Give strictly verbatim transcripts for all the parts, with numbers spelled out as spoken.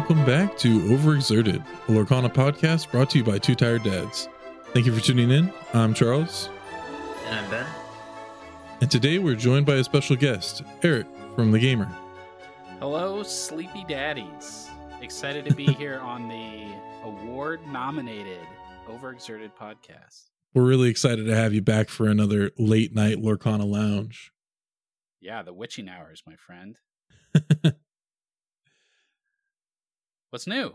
welcome back to Overexerted, a Lorcana podcast brought to you by Two Tired Dads. Thank you for tuning in. I'm Charles. And I'm Ben. And today we're joined by a special guest, Eric from The Gamer. Hello, Sleepy Daddies. Excited to be here on the award-nominated Overexerted podcast. We're really excited to have you back for another late night Lorcana lounge. Yeah, the witching hours, my friend. What's new?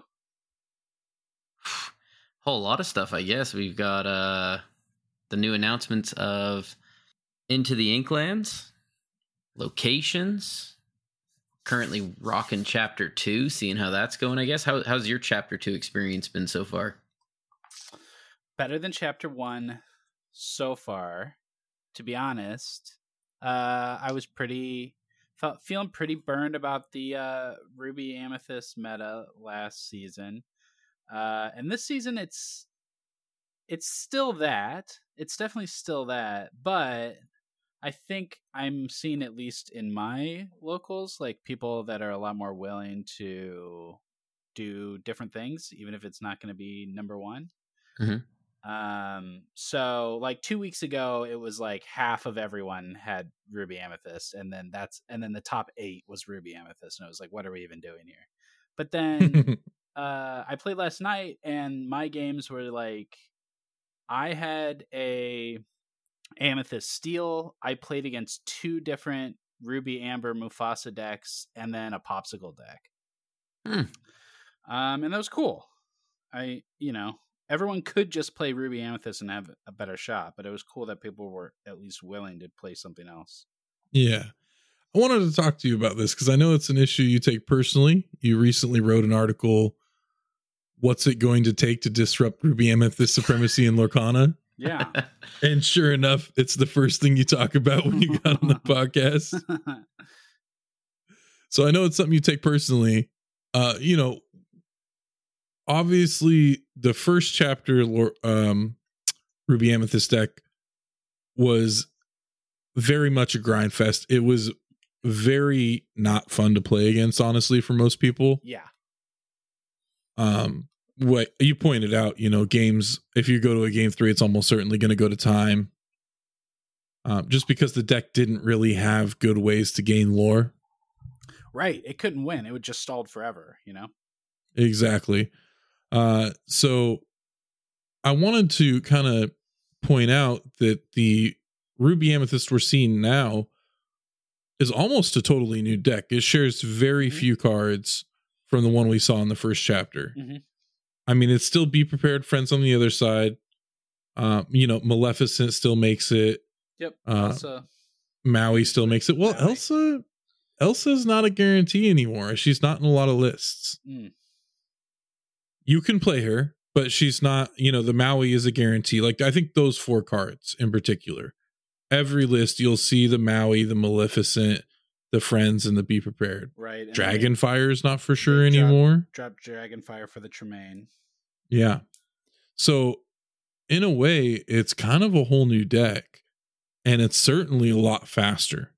Whole lot of stuff, I guess. We've got uh, the new announcements of Into the Inklands, locations, currently rocking Chapter two, seeing how that's going, I guess. How, how's your Chapter two experience been so far? Better than Chapter one so far, to be honest. Uh, I was pretty... Felt, feeling pretty burned about the uh, Ruby Amethyst meta last season, uh, and this season it's it's still that. It's definitely still that, but I think I'm seeing, at least in my locals, like people that are a lot more willing to do different things, even if it's not going to be number one. Mm-hmm. Um, so like two weeks ago, it was like half of everyone had Ruby Amethyst, and then that's, and then the top eight was Ruby Amethyst. And it was like, what are we even doing here? But then, uh, I played last night and my games were like, I had a Amethyst Steel. I played against two different Ruby Amber Mufasa decks and then a Popsicle deck. Hmm. Um, and that was cool. I, you know, everyone could just play Ruby Amethyst and have a better shot, but it was cool that people were at least willing to play something else. Yeah. I wanted to talk to you about this because I know it's an issue you take personally. You recently wrote an article, What's It Going to Take to Disrupt Ruby Amethyst Supremacy in Lorcana? Yeah. And sure enough, it's the first thing you talk about when you got on the podcast. So I know it's something you take personally. Uh, you know, obviously, the first chapter, um, Ruby Amethyst deck was very much a grind fest. It was very not fun to play against, honestly, for most people. Yeah. Um, what you pointed out, you know, games, if you go to a game three, it's almost certainly going to go to time. Um, just because the deck didn't really have good ways to gain lore. Right. It couldn't win. It would just stalled forever, you know? Exactly. Uh, so I wanted to kind of point out that the Ruby Amethyst we're seeing now is almost a totally new deck. It shares very mm-hmm. few cards from the one we saw in the first chapter. Mm-hmm. I mean, it's still Be Prepared, Friends on the Other Side. Um, you know, Maleficent still makes it. Yep. Uh, Elsa. Maui still makes it. Well, Maui. Elsa, Elsa's not a guarantee anymore. She's not in a lot of lists. Mm. You can play her, but she's not, you know, the Maui is a guarantee. Like, I think those four cards in particular, every list you'll see the Maui, the Maleficent, the Friends, and the Be Prepared. Right. Dragonfire is not for sure drop, anymore. Drop Dragonfire for the Tremaine. Yeah. So in a way, it's kind of a whole new deck, and it's certainly a lot faster.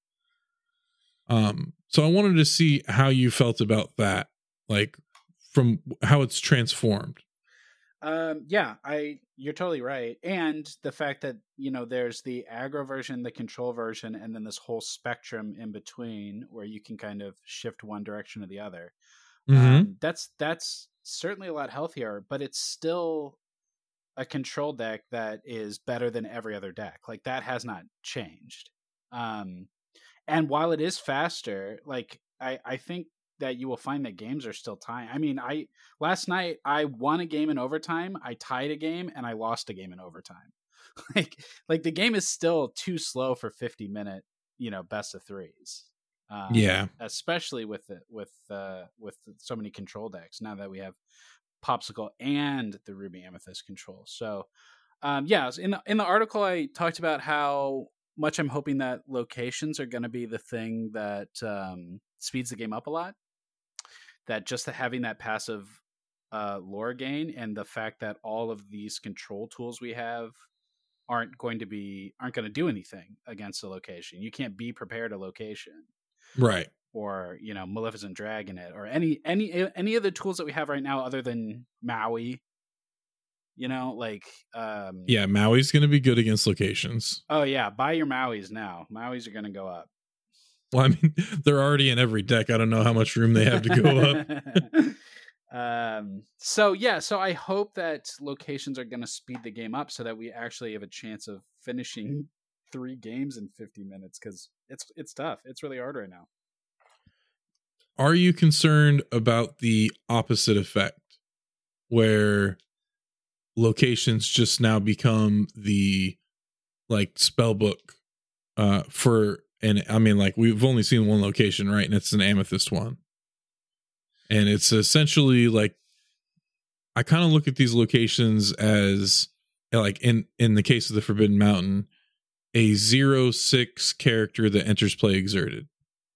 Um, so I wanted to see how you felt about that, like from how it's transformed. Um, yeah, I you're totally right. And the fact that, you know, there's the aggro version, the control version, and then this whole spectrum in between where you can kind of shift one direction or the other. Mm-hmm. Um, that's that's certainly a lot healthier, but it's still a control deck that is better than every other deck. Like, that has not changed. Um, and while it is faster, like I, I think that you will find that games are still tying. I mean, I last night I won a game in overtime, I tied a game, and I lost a game in overtime. like, like the game is still too slow for fifty minute, you know, best of threes. Um, yeah, especially with it with uh, with so many control decks now that we have Popsicle and the Ruby Amethyst control. So, um, yeah, in the, in the article I talked about how much I'm hoping that locations are going to be the thing that um, speeds the game up a lot. That just having that passive uh, lore gain and the fact that all of these control tools we have aren't going to be aren't going to do anything against a location. You can't be prepared a location. Right. or you know Maleficent Dragon it, or any any any of the tools that we have right now other than Maui. You know, like um, yeah, Maui's going to be good against locations. Oh yeah, buy your Mauis now. Mauis are going to go up. Well, I mean, they're already in every deck. I don't know how much room they have to go up. um. So yeah, so I hope that locations are going to speed the game up so that we actually have a chance of finishing three games in fifty minutes, because it's it's tough. It's really hard right now. Are you concerned about the opposite effect, where locations just now become the like spell book uh for, and I mean, like, we've only seen one location, right? And it's an amethyst one, and it's essentially like, I kind of look at these locations as, like, in in the case of the Forbidden Mountain, a zero six character that enters play exerted.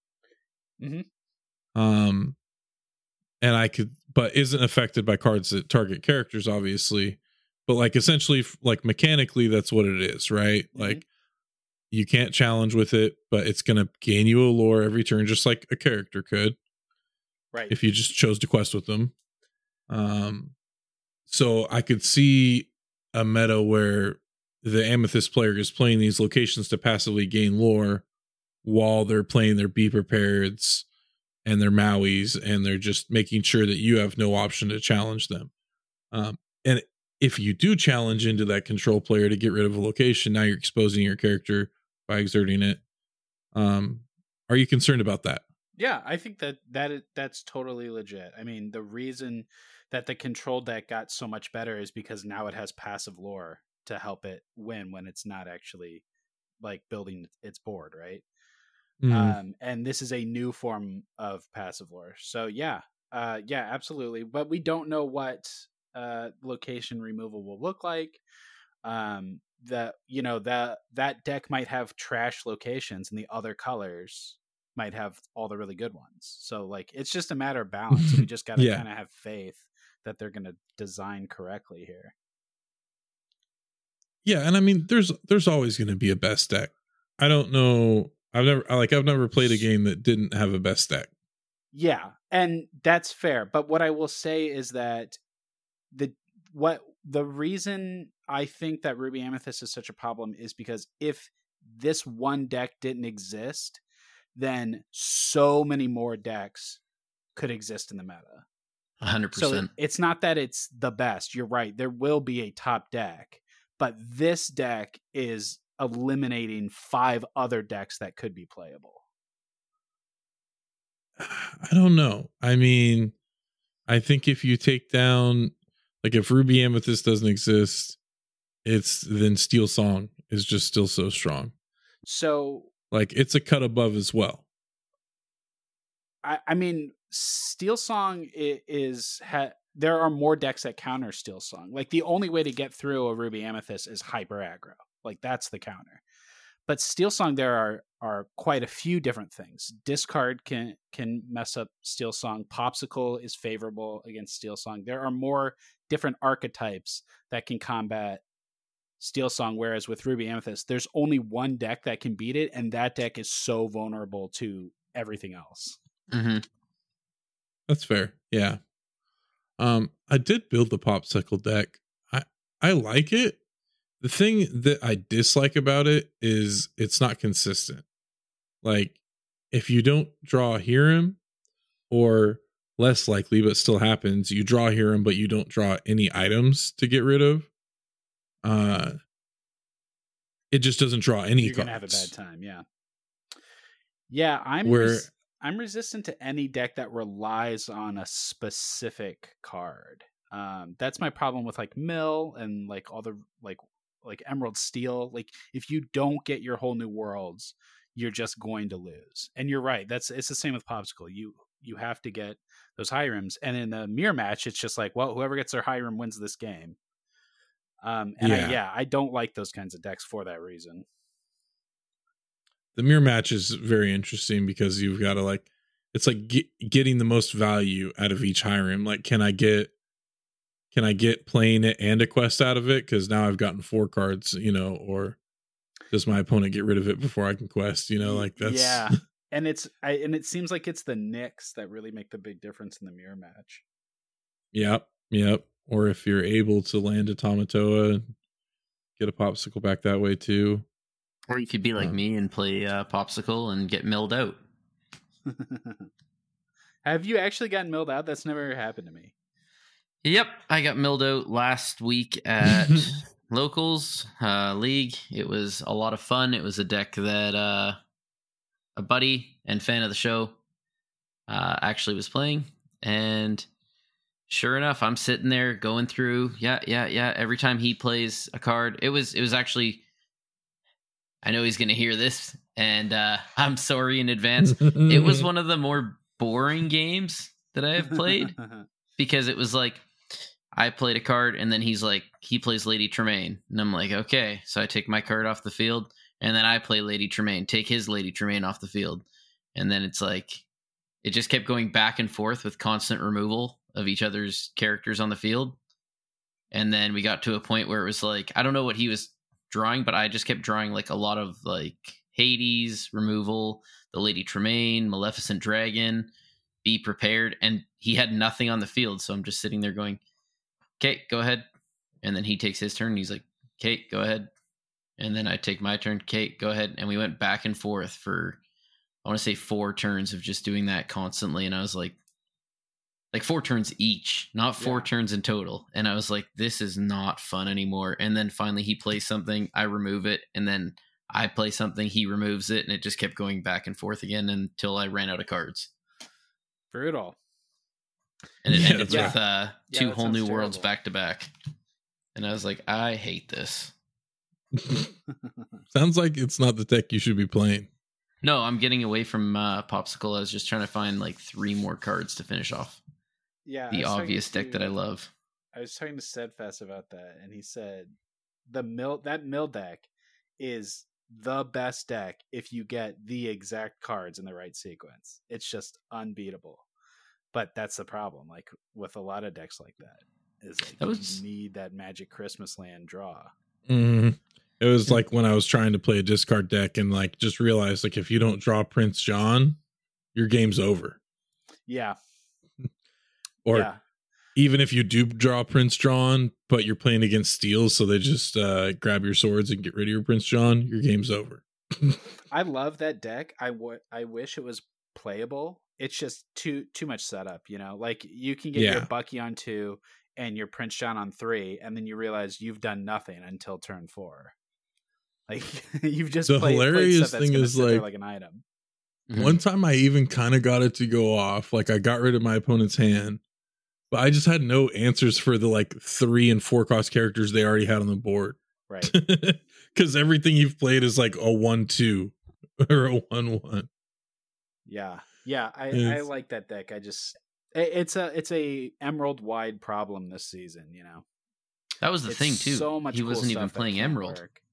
Mm-hmm. Um, and I could, but isn't affected by cards that target characters, obviously. But like, essentially, like, mechanically, that's what it is, right? Mm-hmm. Like, you can't challenge with it, but it's going to gain you a lore every turn, just like a character could, right? If you just chose to quest with them. Um, so I could see a meta where the Amethyst player is playing these locations to passively gain lore while they're playing their Be Prepareds and their Mauis, and they're just making sure that you have no option to challenge them. Um, and if you do challenge into that control player to get rid of a location, now you're exposing your character by exerting it. Um, are you concerned about that? Yeah, I think that that is, that's totally legit. I mean, the reason that the control deck got so much better is because now it has passive lore to help it win when it's not actually like building its board, right? Mm. Um, and this is a new form of passive lore. So yeah, uh, yeah, absolutely. But we don't know what uh, location removal will look like. Um, that you know that that deck might have trash locations, and the other colors might have all the really good ones. So like, it's just a matter of balance. We just got to yeah. kind of have faith that they're going to design correctly here. Yeah, and I mean, there's there's always going to be a best deck. I don't know. I've never like I've never played a game that didn't have a best deck. Yeah, and that's fair. But what I will say is that the what the reason I think that Ruby Amethyst is such a problem is because if this one deck didn't exist, then so many more decks could exist in the meta. one hundred percent. So it, it's not that it's the best. You're right. There will be a top deck, but this deck is eliminating five other decks that could be playable. I don't know. I mean, I think if you take down, like, if Ruby Amethyst doesn't exist, it's then Steel Song is just still so strong. So, like, it's a cut above as well. I, I mean, Steel Song is, is ha, there are more decks that counter Steel Song. Like, the only way to get through a Ruby Amethyst is hyper aggro. Like, that's the counter. But Steel Song, there are are quite a few different things. Discard can can mess up Steel Song. Popsicle is favorable against Steel Song. There are more different archetypes that can combat Steel Song, whereas with Ruby Amethyst, there's only one deck that can beat it, and that deck is so vulnerable to everything else. Mm-hmm. That's fair. Yeah. Um, I did build the Popsicle deck. I I like it. The thing that I dislike about it is it's not consistent. Like, if you don't draw Hiram, or less likely, but still happens, you draw Hiram, but you don't draw any items to get rid of, uh, it just doesn't draw any You're cards. You're going to have a bad time, yeah. Yeah, I'm Where, res- I'm resistant to any deck that relies on a specific card. Um, that's my problem with, like, Mill and, like, all the, like, like Emerald Steel. Like, if you don't get your whole new worlds, you're just going to lose. And you're right. That's it's the same with Popsicle. You you have to get those Hyrams. And in the mirror match, it's just like, well, whoever gets their Hyram wins this game. Um, and yeah. I, yeah, I don't like those kinds of decks for that reason. The mirror match is very interesting because you've got to, like, it's like get, getting the most value out of each Hyram. Like, can I get Can I get playing it and a quest out of it? Because now I've gotten four cards, you know, or does my opponent get rid of it before I can quest? You know, like, that's... Yeah. And it's I, and it seems like it's the Knicks that really make the big difference in the mirror match. Yep, yep. Or if you're able to land a Tamatoa, get a popsicle back that way too. Or you could be like Um, me and play uh, popsicle and get milled out. Have you actually gotten milled out? That's never happened to me. Yep, I got milled out last week at Locals uh, League. It was a lot of fun. It was a deck that uh, a buddy and fan of the show uh, actually was playing. And sure enough, I'm sitting there going through, yeah, yeah, yeah. Every time he plays a card, it was it was actually, I know he's going to hear this, and uh, I'm sorry in advance. It was one of the more boring games that I have played because it was like, I played a card, and then he's like, he plays Lady Tremaine. And I'm like, okay. So I take my card off the field, and then I play Lady Tremaine, take his Lady Tremaine off the field. And then it's like, it just kept going back and forth with constant removal of each other's characters on the field. And then we got to a point where it was like, I don't know what he was drawing, but I just kept drawing like a lot of like Hades removal, the Lady Tremaine, Maleficent Dragon, Be Prepared. And he had nothing on the field. So I'm just sitting there going, okay, go ahead. And then he takes his turn. And he's like, Kate, go ahead. And then I take my turn. Kate, go ahead. And we went back and forth for, I want to say four turns of just doing that constantly. And I was like, like four turns each, not four Yeah. turns in total. And I was like, this is not fun anymore. And then finally he plays something, I remove it. And then I play something, he removes it. And it just kept going back and forth again until I ran out of cards. Brutal. And it Yeah, ended that's with uh, Yeah, two that whole new sounds worlds terrible. back to back. And I was like, I hate this. Sounds like it's not the deck you should be playing. No, I'm getting away from uh, Popsicle. I was just trying to find like three more cards to finish off Yeah, I the was talking obvious deck that I to- love. I was talking to Steadfast about that, and he said the mill that mill deck is the best deck if you get the exact cards in the right sequence. It's just unbeatable. But that's the problem. Like with a lot of decks like that, is like That was- you need that Magic Christmas Land draw. Mhm. It was like when I was trying to play a discard deck and like just realized like if you don't draw Prince John, your game's over. Yeah, Or yeah, even if you do draw Prince John, but you're playing against steals, so they just uh, grab your swords and get rid of your Prince John, your game's over. I love that deck. I w- I wish it was playable. It's just too too much setup, you know. Like you can get Yeah. your Bucky on two and your Prince John on three, and then you realize you've done nothing until turn four. Like you've just The played, played hilarious stuff that's thing gonna is, sit there like- like an item. Mhm. One time I even kind of got it to go off. Like I got rid of my opponent's hand, but I just had no answers for the like three and four cost characters they already had on the board. Right. Because everything you've played is like a one two or a one one. Yeah. Yeah, I, I It's- like that deck. I just it- it's a it's a emerald wide problem this season, you know. That was the It's thing too. So much he cool wasn't even stuff that playing can't Emerald. work.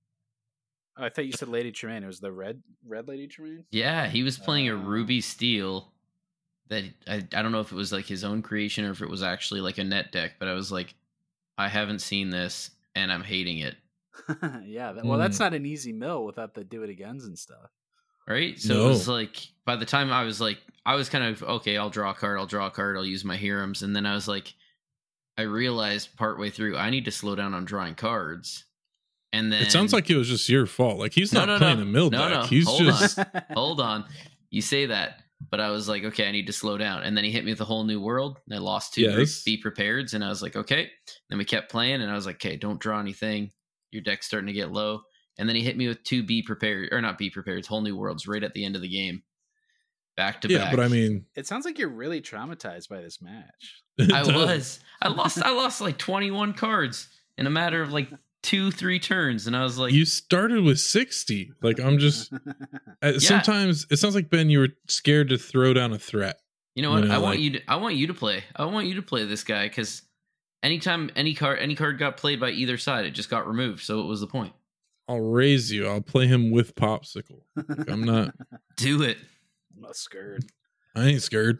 Oh, I thought you said Lady Tremaine. It was the red red Lady Tremaine? Yeah, he was playing a Oh. Ruby Steel that I, I don't know if it was like his own creation or if it was actually like a net deck, but I was like, I haven't seen this and I'm hating it. yeah. That, well, that's Mm. not an easy mill without the do it agains and stuff. Right? So No. it was like by the time I was like I was kind of okay, I'll draw a card, I'll draw a card, I'll use my Hirams, and then I was like I realized partway through I need to slow down on drawing cards. And then It sounds like it was just your fault. Like he's No, not no, playing no. a mill No, deck. no. He's Hold just hold on. You say that, but I was like, okay, I need to slow down. And then he hit me with a whole new world, and I lost two Yes. be prepared, and I was like, okay. Then we kept playing, and I was like, okay, don't draw anything. Your deck's starting to get low. And then he hit me with two be prepared, or not be prepared, whole new worlds right at the end of the game, back to yeah. back. But I mean, It sounds like you're really traumatized by this match. it I does. was, I lost, I lost like twenty-one cards in a matter of like two, three turns, and I was like, You started with sixty. Like I'm just. Uh, Sometimes it sounds like Ben, you were scared to throw down a threat. You know what? You know, I want like- you to I want you to play. I want you to play this guy because anytime any card any card got played by either side, it just got removed. So what was the point? I'll raise you. I'll play him with Popsicle. Like, I'm not. Do it. I'm not scared. I ain't scared.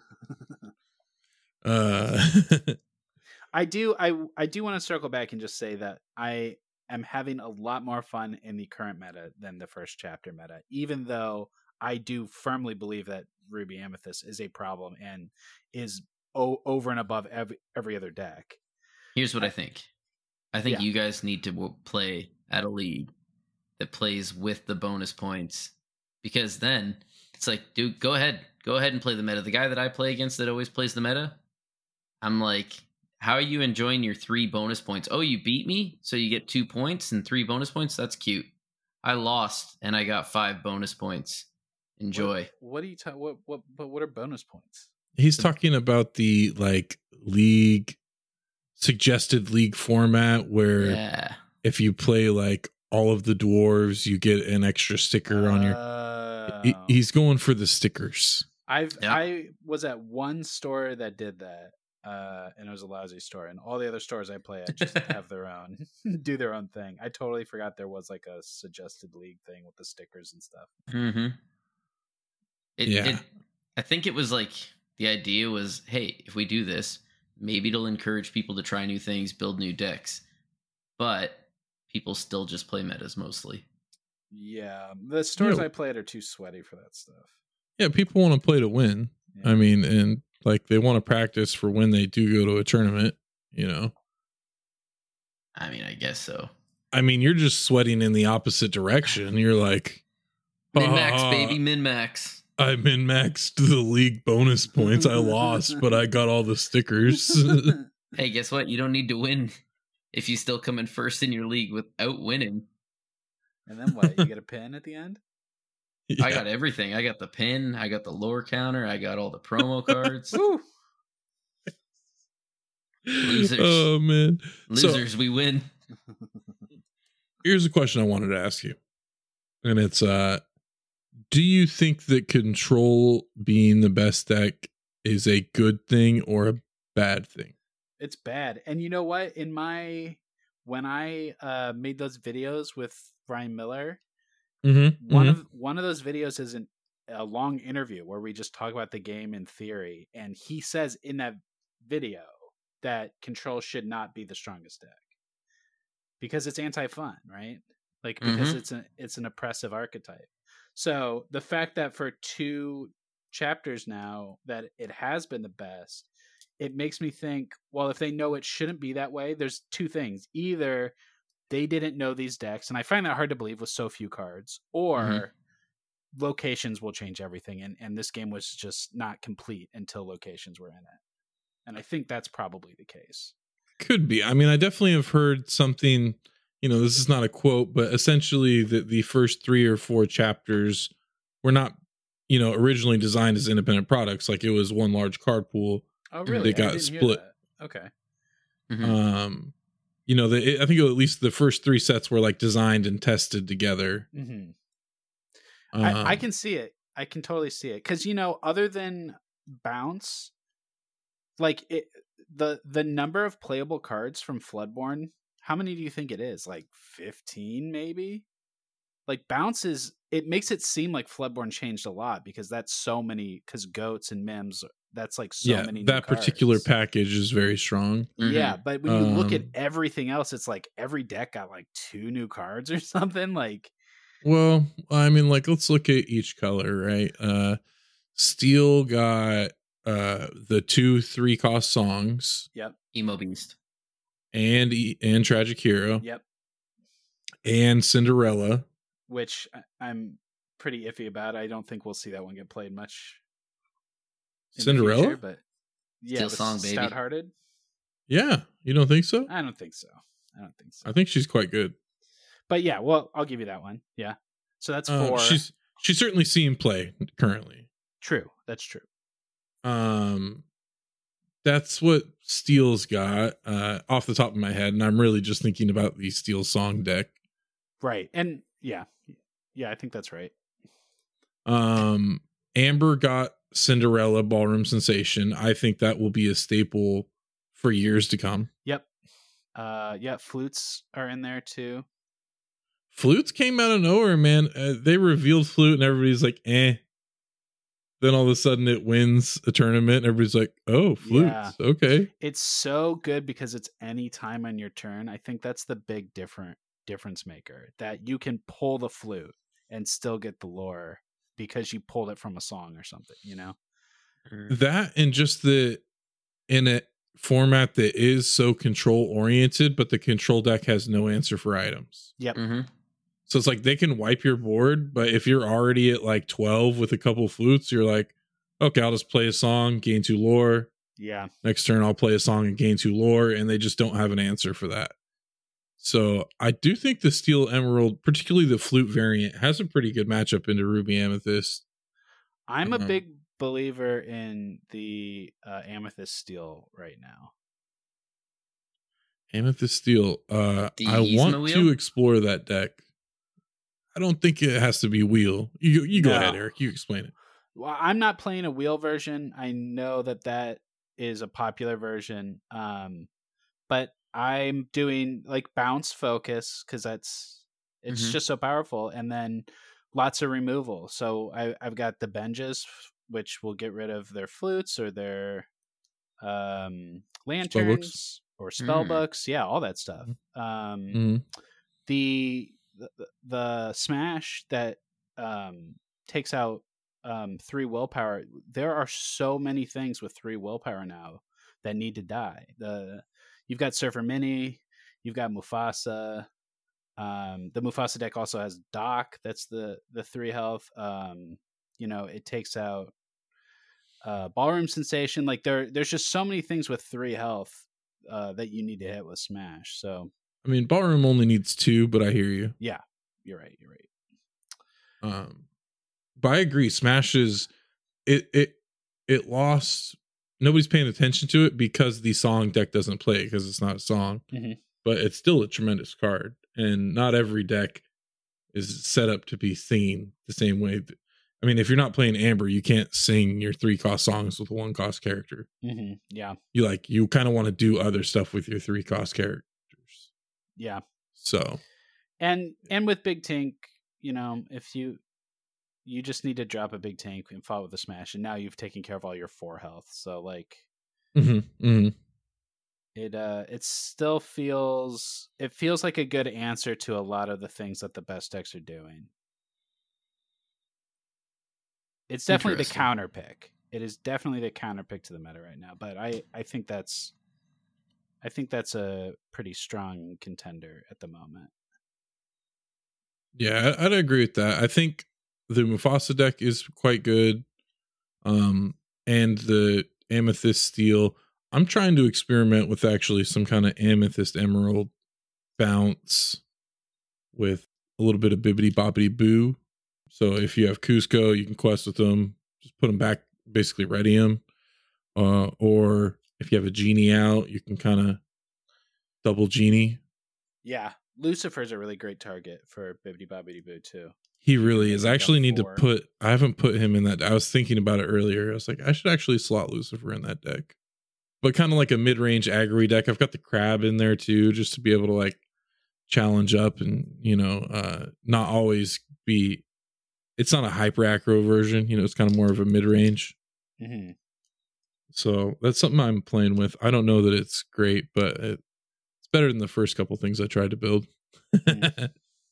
Uh, I do I I do want to circle back and just say that I am having a lot more fun in the current meta than the first chapter meta, even though I do firmly believe that Ruby Amethyst is a problem and is o- over and above every, every other deck. Here's what I think. I think Yeah. you guys need to w- play at a league that plays with the bonus points, because then it's like, dude, go ahead. Go ahead and play the meta. The guy that I play against that always plays the meta, I'm like, how are you enjoying your three bonus points? Oh, you beat me? So you get two points and three bonus points? That's cute. I lost and I got five bonus points. Enjoy. What, what are you talking? What what but what are bonus points? He's talking about the like league suggested league format where Yeah. if you play like all of the dwarves, you get an extra sticker on your. He, Oh. he's going for the stickers. I've Yeah. I was at one store that did that, uh, and it was a lousy store. And all the other stores I play at just have their own, do their own thing. I totally forgot there was like a suggested league thing with the stickers and stuff. Mm-hmm. It, Yeah. it, I think it was like the idea was, hey, if we do this, maybe it'll encourage people to try new things, build new decks. But people still just play metas mostly. Yeah, the stores Yeah. I play at are too sweaty for that stuff. Yeah, people want to play to win. Yeah. I mean, and like they want to practice for when they do go to a tournament, you know. I mean, I guess so. I mean, you're just sweating in the opposite direction. You're like, Min max, "Ah, baby, min max. I min maxed the league bonus points. I lost, but I got all the stickers. Hey, guess what? You don't need to win if you still come in first in your league without winning. And then what? You get a pin at the end? Yeah. I got everything. I got the pin. I got the lore counter. I got all the promo cards. Woo! Losers. Oh man. So- Losers, we win. Here's a question I wanted to ask you. And it's uh do you think that control being the best deck is a good thing or a bad thing? It's bad. And you know what? In my when I uh made those videos with Brian Miller, Mm-hmm. one of one of those videos is an, a long interview where we just talk about the game in theory, and he says in that video that control should not be the strongest deck because it's anti-fun, right? Like because Mhm. it's an it's an oppressive archetype. So the fact that for two chapters now that it has been the best, it makes me think, well, if they know it shouldn't be that way, there's two things. Either they didn't know these decks, and I find that hard to believe with so few cards, or Mhm. locations will change everything, and, and this game was just not complete until locations were in it. And I think that's probably the case. Could be. I mean, I definitely have heard something, you know, this is not a quote, but essentially that the first three or four chapters were not, you know, originally designed as independent products. Like it was one large card pool. Oh, They really? I got didn't hear split. that. Okay. Mhm. Um, you know, the, I think at least the first three sets were like designed and tested together. Mm-hmm. Um, I, I can see it. I can totally see it because you know, other than bounce, like it, the the number of playable cards from Floodborne. How many do you think it is? Like fifteen, maybe. Like bounce is. It makes it seem like Floodborne changed a lot because that's so many. Because goats and mims. That's like so yeah, many. New that particular cards. package is very strong. Mhm. Yeah, but when you look at Um, everything else, it's like every deck got like two new cards or something. Like, Well, I mean, like let's look at each color, right? Uh, Steel got uh the two three cost songs yep, Emo Beast. and E- and Tragic Hero yep. and Cinderella. Which I- I'm pretty iffy about. I don't think we'll see that one get played much. in the Cinderella? future, but yeah, Steel with Song, baby. Stout-hearted. Yeah, you don't think so? I don't think so. I don't think so. I think she's quite good. But yeah, well, I'll give you that one. Yeah. So that's Uh, four. she's she's certainly seen play currently. True. That's true. Um, that's what Steel's got uh, off the top of my head, and I'm really just thinking about the Steel Song deck. Right. And yeah, yeah, I think that's right. Um, Amber got Cinderella Ballroom Sensation. I think that will be a staple for years to come. Yep. Uh, yeah, flutes are in there too. Flutes came out of nowhere, man. Uh, they revealed Flute, and everybody's like, "Eh." Then all of a sudden, it wins a tournament, and everybody's like, "Oh, Flutes, Yeah. okay." It's so good because it's any time on your turn. I think that's the big different difference maker, that you can pull the flute and still get the lore because you pulled it from a song or something, you know? That and just the in a format that is so control oriented, but the control deck has no answer for items. Yep. Mm-hmm. So it's like they can wipe your board, but if you're already at like twelve with a couple flutes, you're like, okay, I'll just play a song, gain two lore. Yeah. Next turn, I'll play a song and gain two lore, and they just don't have an answer for that. So I do think the Steel Emerald, particularly the flute variant, has a pretty good matchup into Ruby Amethyst. I'm a Uh-huh. big believer in the uh, Amethyst Steel right now. Amethyst Steel. Uh, The I Yzma want wheel? to explore that deck. I don't think it has to be wheel. You you go No. ahead, Eric. You explain it. Well, I'm not playing a wheel version. I know that that is a popular version, um, but I'm doing like bounce focus because that's it's Mhm. just so powerful, and then lots of removal. So I, I've got the Benjas, which will get rid of their flutes or their um, lanterns or spell Mm. books. Yeah, all that stuff. Um, Mm-hmm. the, the the smash that um, takes out um, three willpower. There are so many things with three willpower now that need to die. The you've got Surfer Mini, you've got Mufasa. Um, the Mufasa deck also has Doc. That's the the three health. Um, you know, it takes out uh, Ballroom Sensation. Like there, there's just so many things with three health uh, that you need to hit with Smash. So I mean, Ballroom only needs two, but I hear you. yeah, you're right. You're right. Um, but I agree. Smash is it it it lost. Nobody's paying attention to it because the song deck doesn't play it because it's not a song. Mhm. But it's still a tremendous card, and not every deck is set up to be singing the same way. That, I mean, if you're not playing Amber, you can't sing your three cost songs with a one cost character. Mm-hmm. Yeah, You like you kind of want to do other stuff with your three cost characters. yeah. So And and with Big Tank, you know, if you you just need to drop a Big Tank and follow with a Smash, and now you've taken care of all your four health. So like mhm, mhm. it uh it still feels it feels like a good answer to a lot of the things that the best decks are doing. It's definitely the Interesting. counter pick. It is definitely the counter pick to the meta right now, but I I think that's I think that's a pretty strong contender at the moment. Yeah, I- I'd agree with that. I think the Mufasa deck is quite good. Um, and the Amethyst Steel. I'm trying to experiment with actually some kind of Amethyst Emerald bounce with a little bit of bibbity boppity boo. So if you have Cusco, you can quest with them, just put them back, basically ready them. Uh, or if you have a genie out, you can kind of double genie. Yeah, Lucifer's a really great target for Bibbidi Bobbidi Boo too. He really can is. make I it actually up need four. to put. I haven't put him in that. I was thinking about it earlier. I was like, I should actually slot Lucifer in that deck, but kind of like a mid-range aggro deck. I've got the crab in there too, just to be able to like challenge up and you know, uh, not always be. It's not a hyper aggro version. You know, it's kind of more of a mid-range. Mm-hmm. So that's something I'm playing with. I don't know that it's great, but it, it's better than the first couple things I tried to build. Mhm.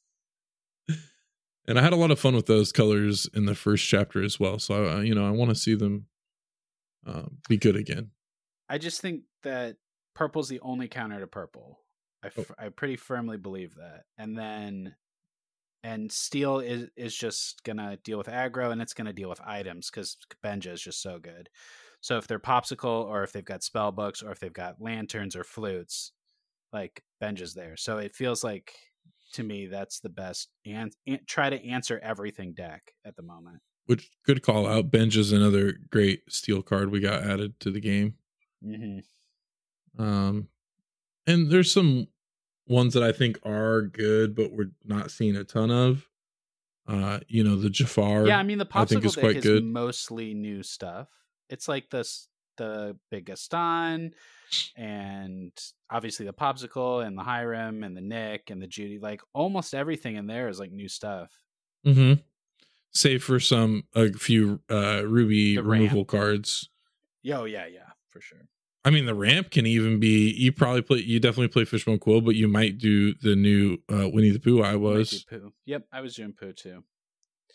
And I had a lot of fun with those colors in the first chapter as well. So, I, you know, I want to see them uh, be good again. I just think that purple's the only counter to purple. I, f- I pretty firmly believe that. And then, and steel is is just gonna deal with aggro, and it's gonna deal with items because Benja is just so good. So if they're popsicle, or if they've got spell books, or if they've got lanterns or flutes, like Benja's there. So it feels like to me that's the best and an- try to answer everything deck at the moment. Which good call out. Benj is another great steel card we got added to the game. Mm-hmm. Um, and there's some ones that I think are good, but we're not seeing a ton of. Uh, you know, the Jafar. Yeah, I mean the I think popsicle is deck quite is good. mostly new stuff. It's like this the Big Gaston and obviously the popsicle and the Hiram and the Nick and the Judy. Like almost everything in there is like new stuff. Mm-hmm. Save for some a few uh Ruby The removal ramp. cards. Oh yeah, yeah, for sure. I mean, the ramp can even be. You probably play. You definitely play Fishbone Quill, but you might do the new uh, Winnie the Pooh. I Might was. do Pooh. Yep, I was doing Pooh too.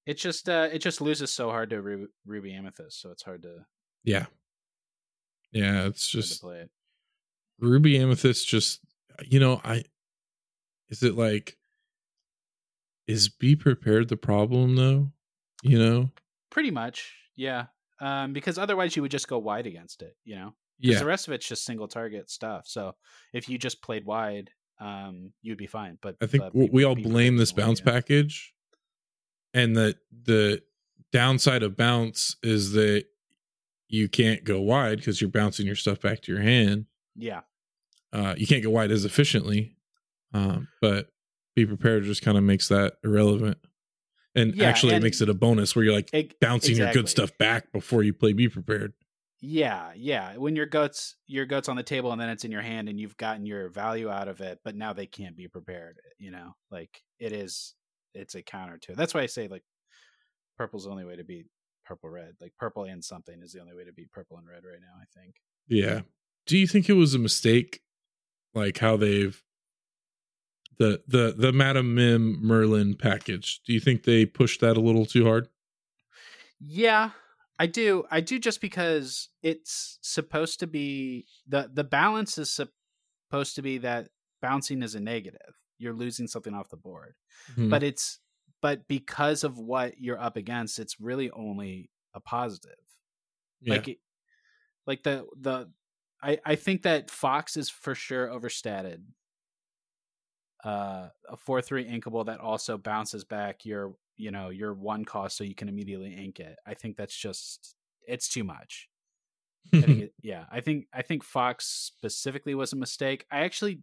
It just uh, it just loses so hard to Ru- Ruby Amethyst, so it's hard to Yeah. Yeah, it's hard to just play it. Ruby Amethyst just, you know, I is it like is Be Prepared the problem though? You know? Pretty much, yeah. Um, because otherwise you would just go wide against it, you know? Because Yeah. the rest of it's just single target stuff. So if you just played wide, um, you'd be fine. But I think but we, Be- we all Be blame Prepared this doesn't work, bounce yeah. package, and that the downside of bounce is that you can't go wide because you're bouncing your stuff back to your hand. Yeah. Uh, you can't go wide as efficiently, um, but Be Prepared just kind of makes that irrelevant. And Yeah, actually, and it makes it a bonus where you're like e- bouncing your exactly. good stuff back before you play Be Prepared. Yeah, yeah. When your goats your goats on the table and then it's in your hand and you've gotten your value out of it, but now they can't be prepared, you know? Like it is it's a counter to it. That's why I say like purple's the only way to beat purple red. Like purple and something is the only way to beat purple and red right now, I think. Yeah. Do you think it was a mistake, like how they've the the the Madame Mim Merlin package? Do you think they pushed that a little too hard? Yeah, I do. I do just because it's supposed to be the the balance is supposed to be that bouncing is a negative. You're losing something off the board. Mhm. But it's but because of what you're up against, it's really only a positive. Yeah. Like it, like the the I I think that Fox is for sure overstated. Uh, a four three inkable that also bounces back your you know your one cost so you can immediately ink it. I think that's just it's too much. I think it, yeah, I think I think Fox specifically was a mistake. I actually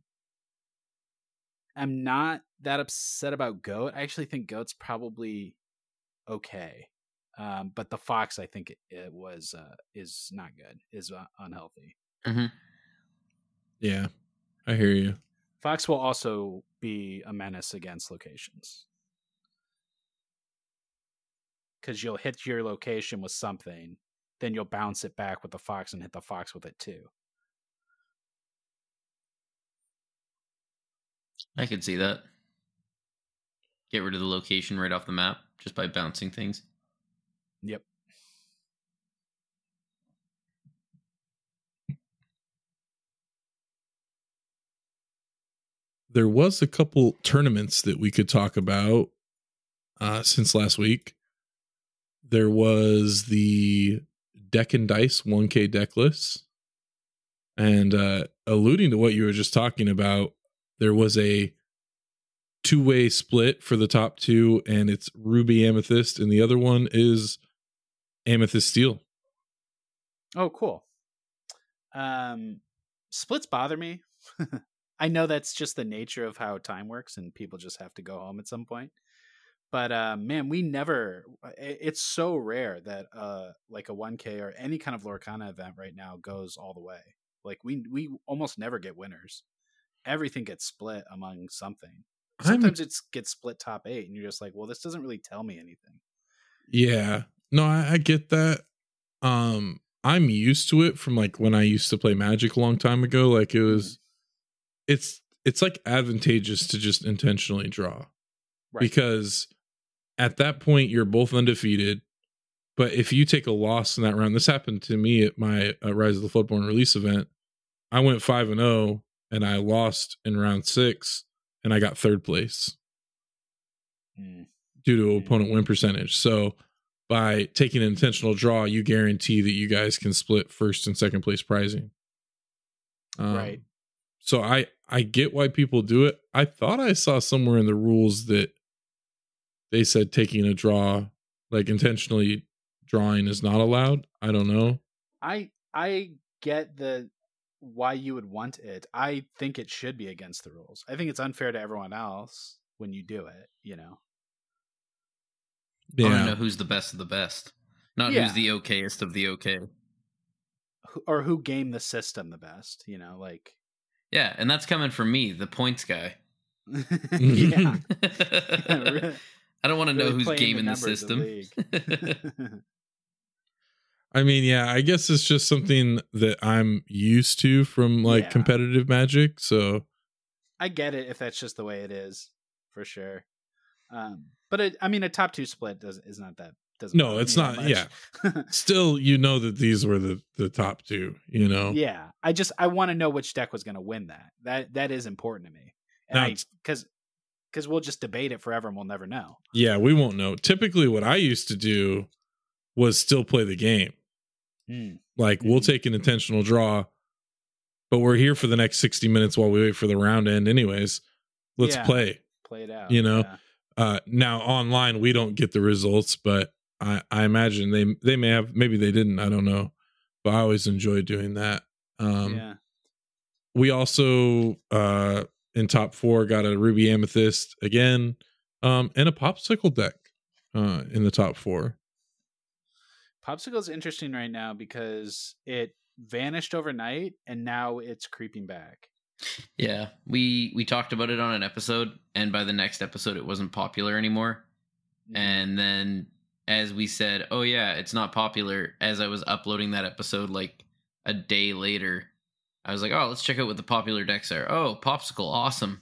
am not that upset about Goat. I actually think Goat's probably okay. Um, but the Fox, I think it, it was uh, is not good, is uh, unhealthy. Mm-hmm. Yeah, I hear you. Fox will also be a menace against locations. Because you'll hit your location with something, then you'll bounce it back with the Fox and hit the Fox with it too. I could see that. Get rid of the location right off the map just by bouncing things. Yep. There was a couple tournaments that we could talk about uh, since last week. There was the Deck and Dice one K deck list. And uh, alluding to what you were just talking about, there was a two-way split for the top two, and it's Ruby Amethyst, and the other one is Amethyst Steel. Oh, cool. Um, splits bother me. I know that's just the nature of how time works and people just have to go home at some point. But uh, man, we never, it's so rare that uh, like a one K or any kind of Lorcana event right now goes all the way. Like we we almost never get winners. Everything gets split among something. Sometimes it gets split top eight and you're just like, well, this doesn't really tell me anything. Yeah. No, I, I get that. Um, I'm used to it from like when I used to play Magic a long time ago. Like it was, mm-hmm. it's, it's like advantageous to just intentionally draw. Right. Because at that point you're both undefeated. But if you take a loss in that round, this happened to me at my uh, Rise of the Floodborn release event. I went five and oh and I lost in round six and I got third place mm. due to mm. opponent win percentage. So by taking an intentional draw, you guarantee that you guys can split first and second place prizing. Um, right. So I, I get why people do it. I thought I saw somewhere in the rules that they said taking a draw, like intentionally drawing, is not allowed. I don't know. I I get the why you would want it. I think it should be against the rules. I think it's unfair to everyone else when you do it, you know. Yeah. I want to know who's the best of the best. Not yeah. who's the okayest of the okay. Or who game the system the best, you know, like. Yeah, and that's coming from me, the points guy. yeah. I don't want to really know who's gaming the, the system. I mean, yeah, I guess it's just something that I'm used to from like yeah. competitive Magic. So I get it if that's just the way it is, for sure. Um, but it, I mean, a top two split does is not that. Doesn't No, bother it's me not. that Yeah. much. Still, you know that these were the, the top two, you know? Yeah. I just, I want to know which deck was going to win that. That, that is important to me. And Now I, it's- cause, cause we'll just debate it forever and we'll never know. Yeah, we won't know. Typically, what I used to do was still play the game. Mm. Like, we'll Mhm. take an intentional draw, but we're here for the next sixty minutes while we wait for the round end, anyways. Let's Yeah. play. Play it out. You know? Yeah. Uh, now, online, we don't get the results, but I, I imagine they they may have, maybe they didn't. I don't know. But I always enjoyed doing that. Um, yeah. We also, uh, in top four, got a Ruby Amethyst again, um, and a Popsicle deck uh, in the top four. Popsicle's interesting right now because it vanished overnight and now it's creeping back. Yeah, we we talked about it on an episode, and by the next episode, it wasn't popular anymore. And then, as we said, oh yeah, it's not popular. As I was uploading that episode, like a day later, I was like, oh, let's check out what the popular decks are. Oh, Popsicle, awesome.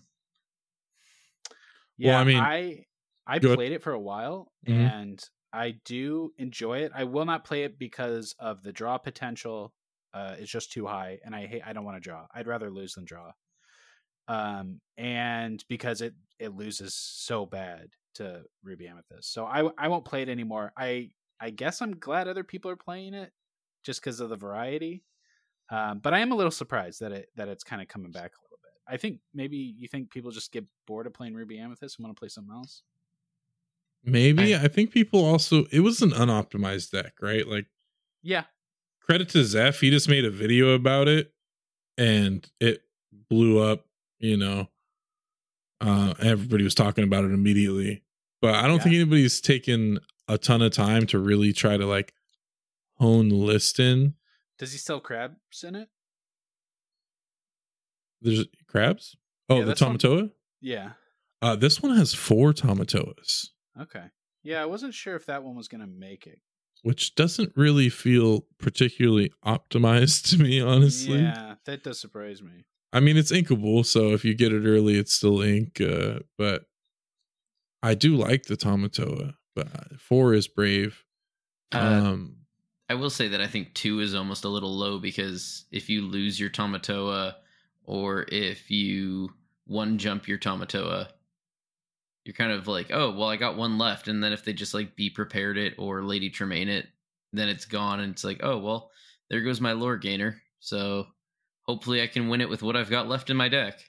Yeah, Well, I mean- I I Go ahead. played it for a while Mhm. and I do enjoy it. I will not play it because of the draw potential. Uh, it's just too high, and I hate. I don't want to draw. I'd rather lose than draw. Um, and because it it loses so bad to Ruby Amethyst, so I I won't play it anymore. I I guess I'm glad other people are playing it just because of the variety. Um, but I am a little surprised that it that it's kind of coming back a little bit. I think maybe you think people just get bored of playing Ruby Amethyst and want to play something else. Maybe. I- I think people also, it was an unoptimized deck, right? Like, Yeah, credit to Zeph, he just made a video about it and it blew up, you know. Uh, everybody was talking about it immediately. But I don't Yeah. think anybody's taken a ton of time to really try to like hone the list in. does he still crabs in it? There's crabs. Oh, Yeah, the that's one- Tamatoa. Yeah. Uh, this one has four Tamatoas, Okay. Yeah, I wasn't sure if that one was gonna make it. which doesn't really feel particularly optimized to me, honestly. Yeah, that does surprise me. I mean, it's inkable, so if you get it early, it's still ink. Uh, but I do like the Tamatoa, but four is brave. Uh, Um, I will say that I think two is almost a little low because if you lose your Tamatoa or if you one jump your Tamatoa, you're kind of like, oh, well, I got one left. And then if they just like be prepared it or Lady Tremaine it, then it's gone. And it's like, oh, well, there goes my lore gainer. So hopefully I can win it with what I've got left in my deck.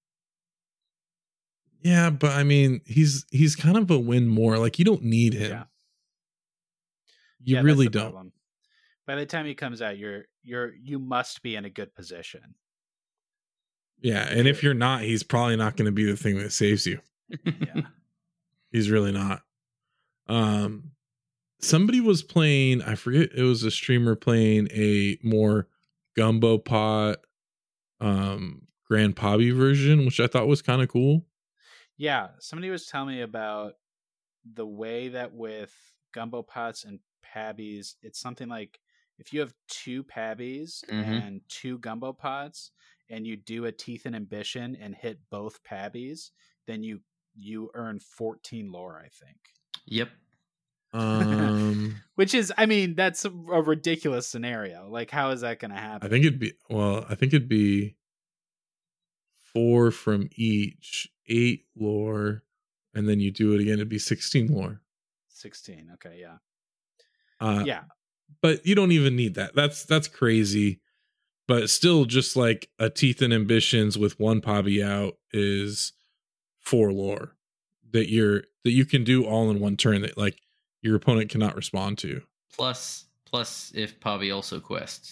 yeah, but I mean, he's he's kind of a win more. Like, you don't need him. Yeah. You Yeah, that's really the don't. problem. By the time he comes out, you're you're you must be in a good position. Yeah, and if you're not, he's probably not going to be the thing that saves you. Yeah. He's really not. Um, somebody was playing. I forget. It was a streamer playing a more gumbo pot, um, Grand Pobby version, which I thought was kind of cool. Yeah, somebody was telling me about the way that with gumbo pots and pabbies, it's something like if you have two pabbies Mhm. and two gumbo pots, and you do a Teeth and Ambition and hit both pabbies, then you you earn fourteen lore, I think. Yep. Um, Which is, I mean, that's a, a ridiculous scenario. Like, how is that going to happen? I think it'd be well. I think it'd be four from each, eight lore, and then you do it again. It'd be sixteen lore. sixteen. Okay, yeah. Uh, Yeah. but you don't even need that. That's that's crazy. But still, just like a Teeth and Ambitions with one Pobby out is four lore that you're that you can do all in one turn that like your opponent cannot respond to. Plus, plus if Pobby also quests.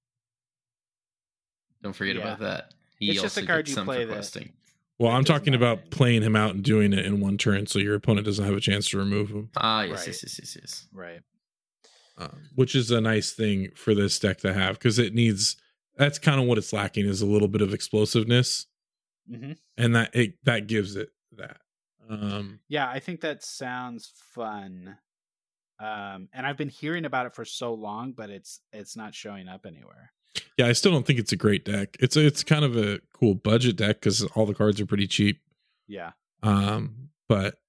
Don't forget Yeah. about that. He It's just a also card gets you some play for that- questing. Well, That I'm does talking not about end. playing him out and doing it in one turn, so your opponent doesn't have a chance to remove him, Ah, yes, Right. yes, yes, yes, yes. Right. um, which is a nice thing for this deck to have because it needs. That's kind of what it's lacking is a little bit of explosiveness, hmm and that it that gives it that. Um, Yeah, I think that sounds fun. Um, and I've been hearing about it for so long, but it's it's not showing up anywhere. yeah, I still don't think it's a great deck. It's a, it's kind of a cool budget deck because all the cards are pretty cheap. Yeah. Um, but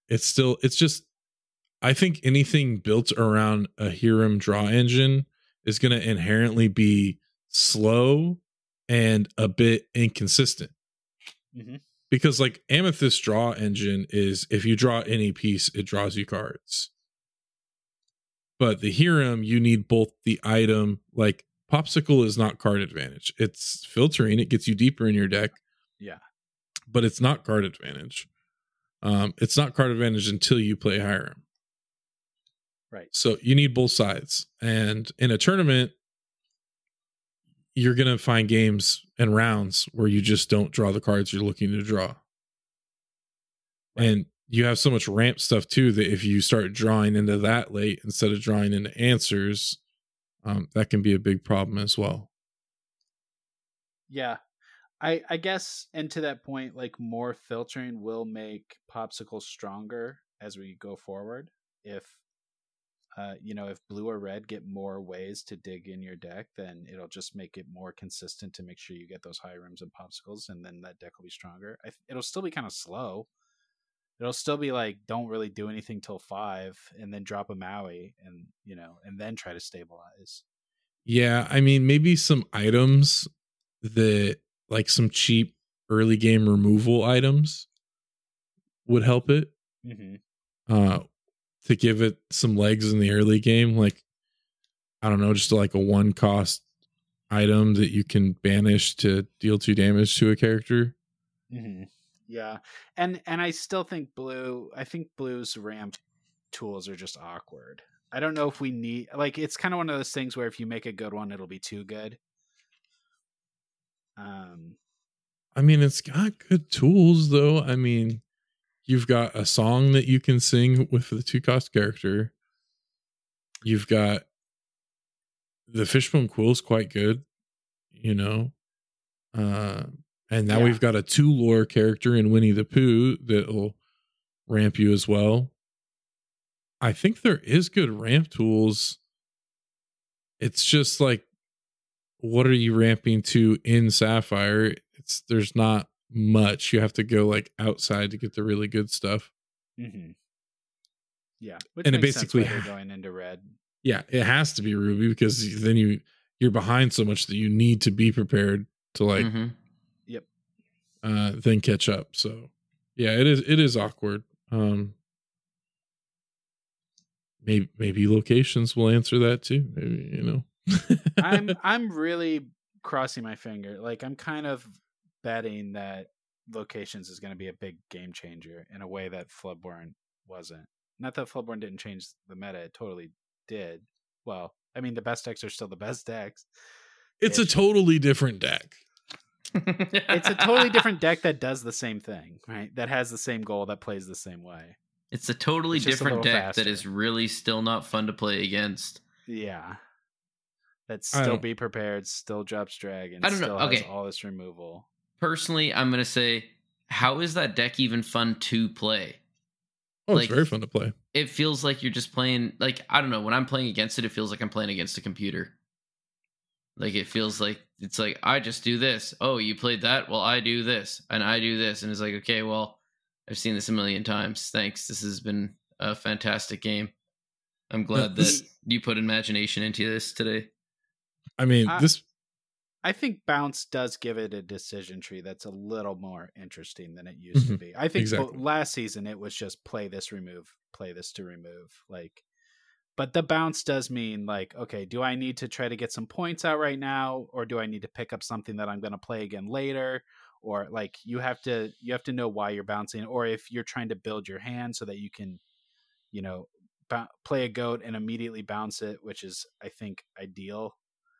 it's still, it's just, I think anything built around a Hiram draw engine is going to inherently be slow and a bit inconsistent. Mm-hmm. Because like Amethyst draw engine is, if you draw any piece, it draws you cards. But the Hiram, you need both the item, like Popsicle is not card advantage. It's filtering, it gets you deeper in your deck. Yeah. But it's not card advantage. Um, it's not card advantage until you play Hiram. Right. So you need both sides. And in a tournament, you're going to find games and rounds where you just don't draw the cards you're looking to draw. Right. And you have so much ramp stuff too that if you start drawing into that late instead of drawing into answers, um, that can be a big problem as well. Yeah. I, I guess, and to that point, like more filtering will make Popsicle stronger as we go forward. If, uh, you know, if blue or red get more ways to dig in your deck, then it'll just make it more consistent to make sure you get those high rims and Popsicles, and then that deck will be stronger. I, it'll still be kind of slow. It'll still be like, don't really do anything till five and then drop a Maui and, you know, and then try to stabilize. Yeah. I mean, maybe some items that, like some cheap early game removal items would help it. Mm-hmm. Uh, to give it some legs in the early game. Like, I don't know, just like a one cost item that you can banish to deal two damage to a character. Mm-hmm. Yeah. And, and I still think blue, I think blue's ramp tools are just awkward. I don't know if we need, like, it's kind of one of those things where if you make a good one, it'll be too good. Um, I mean, it's got good tools though. I mean, you've got a song that you can sing with the two cost character. You've got the Fishbone Quill's quite good, you know. Uh, and now yeah. we've got a two lore character in Winnie the Pooh that'll ramp you as well. I think there is good ramp tools. It's just like, what are you ramping to in Sapphire? It's there's not much. You have to go like outside to get the really good stuff. Mm-hmm. Yeah, which and it makes basically sense why they're going into red. Yeah, it has to be Ruby because then you you're behind so much that you need to be prepared to like, mm-hmm. yep, uh, then catch up. So yeah, it is it is awkward. Um, maybe maybe locations will answer that too. Maybe, you know. I'm I'm really crossing my finger. Like I'm kind of betting that locations is going to be a big game changer in a way that Floodborne wasn't. Not that Floodborne didn't change the meta; it totally did. Well, I mean, the best decks are still the best decks. It's a totally different deck. It's a totally different deck that does the same thing, right? That has the same goal, that plays the same way. It's a totally It's just a different little deck faster. that is really still not fun to play against. Yeah. That I still don't- be prepared, still drops dragon, I don't know. still Okay. has all this removal. Personally, I'm going to say, how is that deck even fun to play? Oh, Like- it's very fun to play. It feels like you're just playing, like, I don't know, when I'm playing against it, it feels like I'm playing against a computer. Like, it feels like, it's like, I just do this. Oh, you played that? Well, I do this, and I do this. And it's like, okay, well, I've seen this a million times. Thanks. This has been a fantastic game. I'm glad this- that you put imagination into this today. I mean, I- this I think Bounce does give it a decision tree that's a little more interesting than it used to Mhm. be. I think Exactly. bo- last season it was just play this, remove, play this to remove. Like, but the bounce does mean like, okay, do I need to try to get some points out right now, or do I need to pick up something that I'm going to play again later? Or like you have to you have to know why you're bouncing, or if you're trying to build your hand so that you can, you know, b- play a goat and immediately bounce it, which is I think ideal.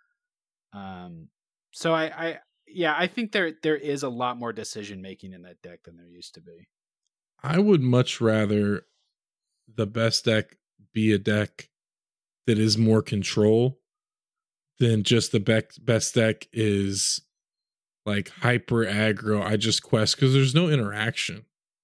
Um. So I, I, yeah, I think there there is a lot more decision making in that deck than there used to be. I would much rather the best deck be a deck that is more control than just the bec- best deck is like hyper aggro. I just quest because there's no interaction.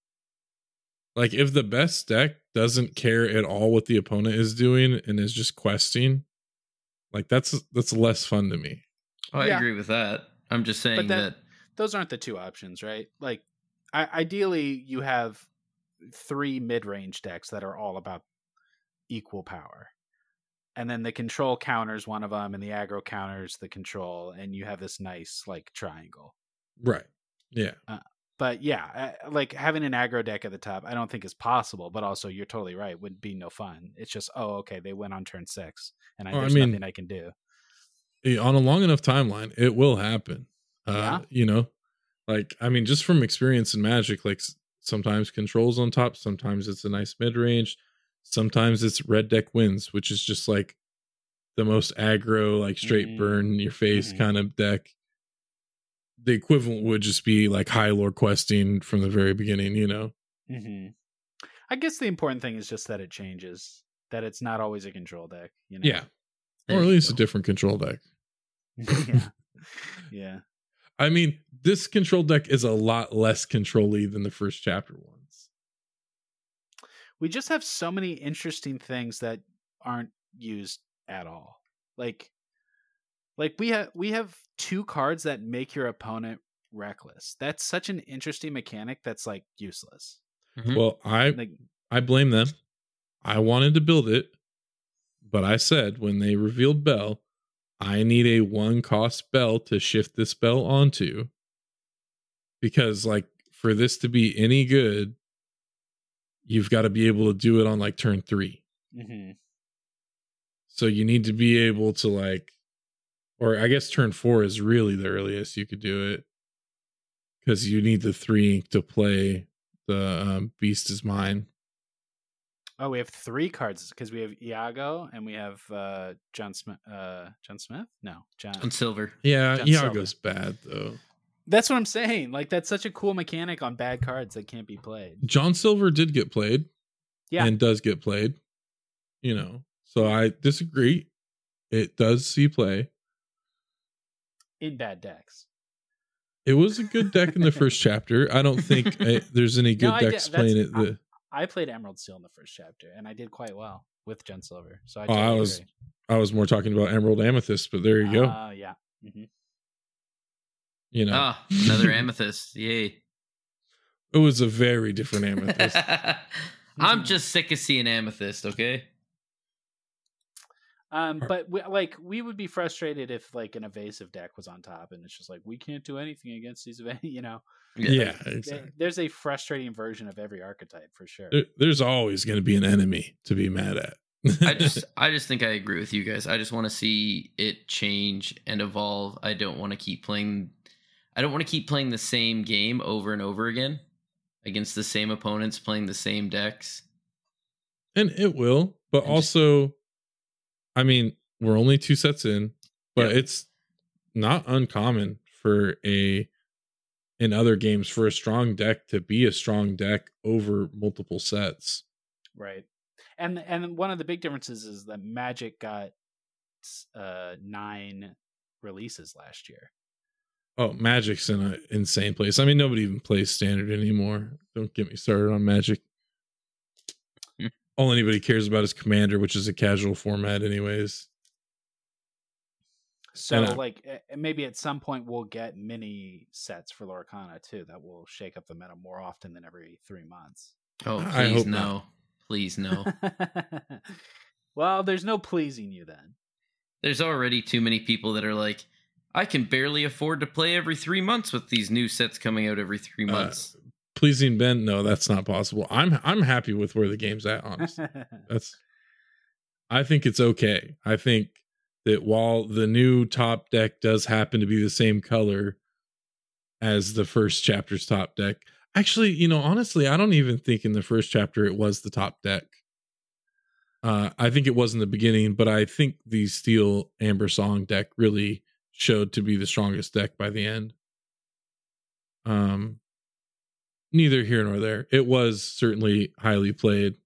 Like if the best deck doesn't care at all what the opponent is doing and is just questing, like that's that's less fun to me. Oh, I Yeah. agree with that. I'm just saying But that- that Those aren't the two options, right? Like, I, ideally, you have three mid-range decks that are all about equal power. And then the control counters one of them, and the aggro counters the control, and you have this nice like triangle. Right. Yeah. Uh, but yeah, uh, like having an aggro deck at the top, I don't think is possible. But also, you're totally right; would be no fun. It's just, oh, okay, they went on turn six, and I, Oh, I there's mean- nothing I can do. On a long enough timeline, it will happen. Uh, Yeah. You know, like, I mean, just from experience in Magic, like s- sometimes controls on top, sometimes it's a nice mid range, sometimes it's red deck wins, which is just like the most aggro, like straight Mhm. burn in your face Mhm. kind of deck. The equivalent would just be like high lore questing from the very beginning, you know? Mm-hmm. I guess the important thing is just that it changes, that it's not always a control deck. You know? Yeah. There Or at you least go. a different control deck. yeah. Yeah. I mean, this control deck is a lot less control-y than the first chapter ones. We just have so many interesting things that aren't used at all. Like, like we have we have two cards that make your opponent reckless. That's such an interesting mechanic that's like useless. Mhm. Well, I Like, I blame them. I wanted to build it, but I said when they revealed Bell, I need a one cost Bell to shift this Bell onto. Because like for this to be any good, you've got to be able to do it on like turn three. mm-hmm. So you need to be able to like, or I guess turn four is really the earliest you could do it. Because you need the three ink to play the um, Beast is Mine. Oh, we have three cards because we have Iago and we have uh, John Smith. Uh, John Smith? No, John. On silver. Yeah, John Iago's bad though. That's what I'm saying. Like, that's such a cool mechanic on bad cards that can't be played. John Silver did get played. Yeah. And does get played. You know, so I disagree. It does see play. In bad decks. It was a good deck in the first chapter. I don't think uh there's any good No, I did- decks playing it. that's- The, I played Emerald Steel in the first chapter, and I did quite well with John Silver. So I, Oh, I totally was- agree. I was more talking about Emerald Amethyst, but there you go. Uh, yeah. hmm You know, Ah, another amethyst. Yay. it was a very different Amethyst. I'm just sick of seeing amethyst, okay? Um, but we, like we would be frustrated if like an evasive deck was on top, and it's just like we can't do anything against these event. You know, Yeah, There- exactly. there's a frustrating version of every archetype for sure. There- there's always going to be an enemy to be mad at. I just I just think I agree with you guys. I just want to see it change and evolve. I don't want to keep playing I don't want to keep playing the same game over and over again against the same opponents playing the same decks. And it will, but And just- also, I mean, we're only two sets in, but Yeah. it's not uncommon for a in other games for a strong deck to be a strong deck over multiple sets. Right. And and one of the big differences is that Magic got uh nine releases last year. Oh, Magic's in an insane place. I mean, nobody even plays Standard anymore. Don't get me started on Magic. Hmm. All anybody cares about is Commander, which is a casual format, anyways. So And, uh, like eh, maybe at some point we'll get mini sets for Lorcana too that will shake up the meta more often than every three months. Oh, I please hope no. not. Please no. Well, there's no pleasing you then. There's already too many people that are like, I can barely afford to play every three months with these new sets coming out every three Uh, months. Pleasing Ben, no, that's not possible. I'm I'm happy with where the game's at, honestly. That's I think it's okay. I think that while the new top deck does happen to be the same color as the first chapter's top deck, actually, you know, honestly, I don't even think in the first chapter it was the top deck. Uh, I think it was in the beginning, but I think the Steel Amber Song deck really showed to be the strongest deck by the end. Um, neither here nor there. It was certainly highly played.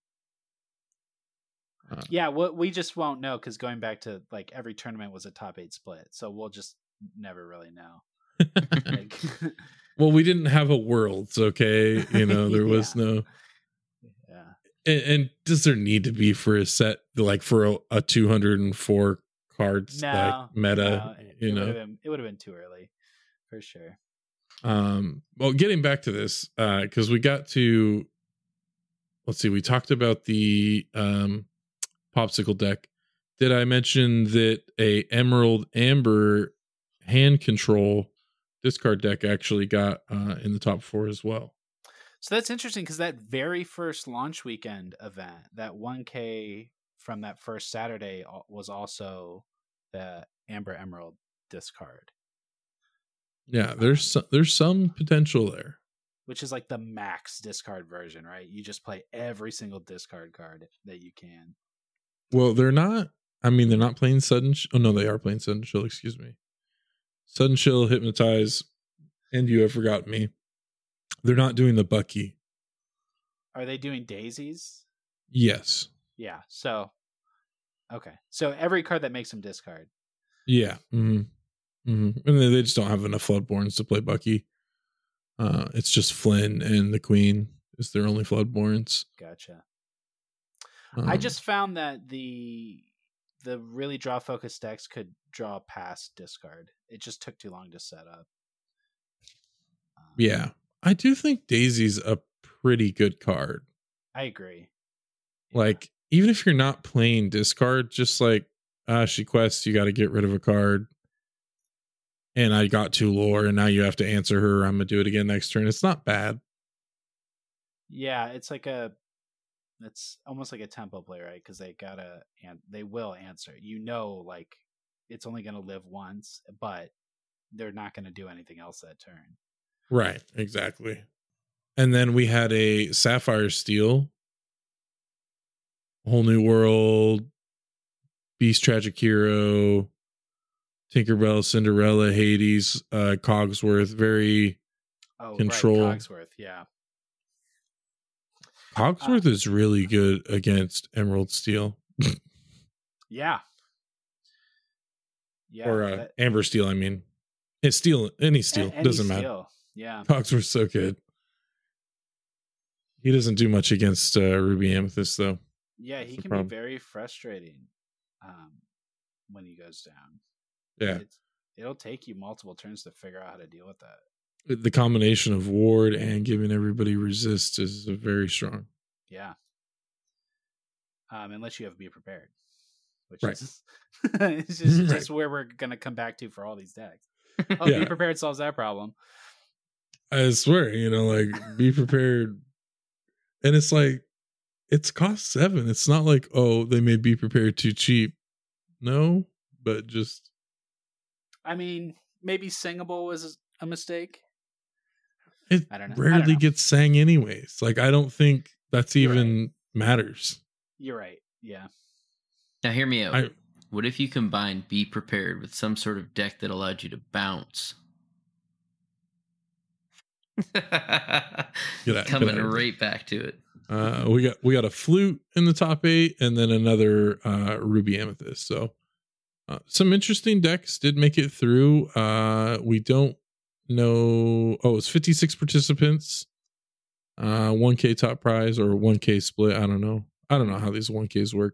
Uh, Yeah, well, we just won't know because going back to like every tournament was a top eight split, so we'll just never really know. Like, well, we didn't have a Worlds, okay? You know, there was Yeah. no. yeah, And, and does there need to be for a set like for a, a two hundred four cards no like meta? no, it, you it know, would have been it would have been too early for sure. um. Well, getting back to this, uh, because we got to let's see. We talked about the um, popsicle deck. Did I mention that a Emerald Amber hand control discard deck actually got uh, in the top four as well? So that's interesting because that very first launch weekend event, that one K from that first Saturday was also the Amber Emerald discard. Yeah, there's some, there's some potential there. Which is like the max discard version, right? You just play every single discard card that you can. Well, they're not. I mean, they're not playing Sudden. Sh- oh no, they are playing Sudden Chill. Excuse me. Sudden Chill, Hypnotize, and You Have Forgotten Me. They're not doing the Bucky. Are they doing Daisies? Yes. Yeah. So, okay. So every card that makes them discard. Yeah. Mm-hmm. Mm-hmm. And they just don't have enough Floodborns to play Bucky. Uh, it's just Flynn and the Queen is their only Floodborns. Gotcha. Um, I just found that the the really draw focused decks could draw past discard. It just took too long to set up. Um, yeah. I do think Daisy's a pretty good card. I agree. Like, yeah. Even if you're not playing discard, just like, ah, she quests, you got to get rid of a card. And I got two lore, and now you have to answer her. I'm going to do it again next turn. It's not bad. Yeah, it's like a, it's almost like a tempo play, right? Because they gotta, and they will answer. You know, like, it's only going to live once, but they're not going to do anything else that turn. Right, exactly. And then we had a Sapphire Steel, Whole New World, Beast Tragic Hero, Tinkerbell, Cinderella, Hades, uh, Cogsworth, very oh, control. Right, Cogsworth, yeah. Cogsworth uh, is really good against Emerald Steel. yeah. Yeah. Or uh, that, Amber Steel, I mean. It's steel, any steel, any doesn't steel. matter. Yeah. Cogsworth's so good. He doesn't do much against uh, Ruby Amethyst, though. Yeah, That's he can problem. be very frustrating um, when he goes down. Yeah. It's, it'll take you multiple turns to figure out how to deal with that. The combination of ward and giving everybody resist is very strong. Yeah. Um, unless you have Be Prepared, which right. is it's just, right. just where we're going to come back to for all these decks. Oh, yeah. Be Prepared solves that problem. I swear, you know, like, Be Prepared. And it's like, it's cost seven. It's not like, oh, they made Be Prepared too cheap. No, but just. I mean, maybe Singable was a mistake. It I don't know. rarely I don't know. gets sang anyways. Like, I don't think that's You're even right. matters. You're right. Yeah. Now, hear me out. I, what if you combine Be Prepared with some sort of deck that allowed you to bounce? good, Coming good right back to it. Uh, we got we got a flute in the top eight, and then another uh, Ruby Amethyst. So uh, some interesting decks did make it through. Uh, we don't know. Oh, it's fifty-six participants. Uh, one K top prize or one K split. I don't know. I don't know how these one Ks work.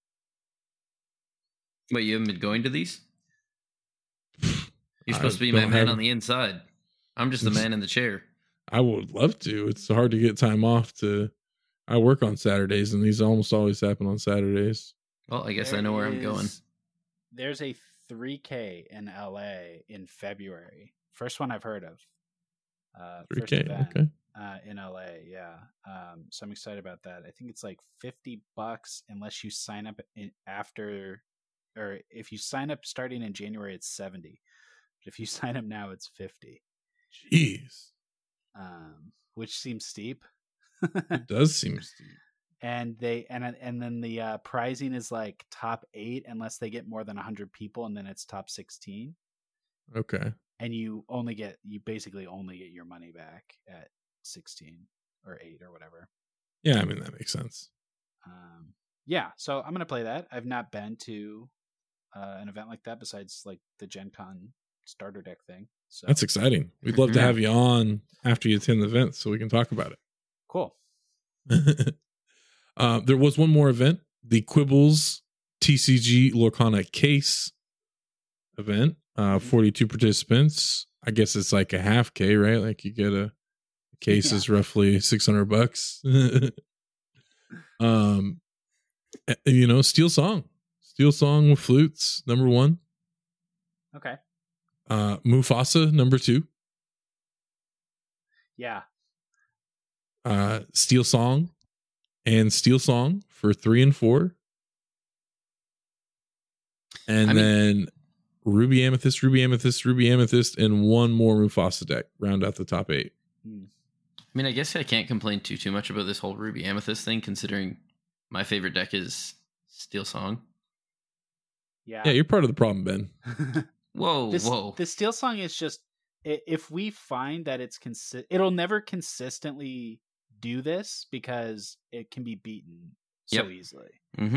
Wait, you haven't been going to these? You're supposed I to be my don't man have- on the inside. I'm just the man in the chair. I would love to. It's hard to get time off to. I work on Saturdays, and these almost always happen on Saturdays. Well, I guess There I know where I'm is- going. There's a three K in L A in February. First one I've heard of. Uh, three first K, event, okay. uh, in L A, yeah. Um, so I'm excited about that. I think it's like fifty bucks unless you sign up in, after, or if you sign up starting in January, it's seventy. But if you sign up now, it's fifty. Jeez, Um, which seems steep. it does seem steep. And they and and then the uh, pricing is like top eight unless they get more than one hundred people, and then it's top sixteen. Okay. And you only get you basically only get your money back at sixteen or eight or whatever. Yeah, I mean that makes sense. Um, yeah, so I'm gonna play that. I've not been to uh, an event like that besides like the Gen Con starter deck thing. So That's exciting. We'd love to Yeah. have you on after you attend the event so we can talk about cool. it. uh, there was one more event, the Quibbles T C G Lorcana Case event. Uh, forty-two participants. I guess it's like a half K, right? Like you get a, a case Yeah. is roughly six hundred bucks. Um, eh, you know, Steel Song, Steel Song with flutes, number one. Okay. Uh, Mufasa, number two. Yeah. Uh, Steel Song and Steel Song for three and four. And I mean- then Ruby Amethyst, Ruby Amethyst, Ruby Amethyst, and one more Mufasa deck round out the top eight. Hmm. I mean, I guess I can't complain too too much about this whole Ruby Amethyst thing, considering my favorite deck is Steel Song. Yeah. Yeah, you're part of the problem, Ben. Whoa, this, whoa. The Steel Song is just, i- if we find that it's consi- it'll never consistently do this because it can be beaten so Yep. easily. Mm-hmm.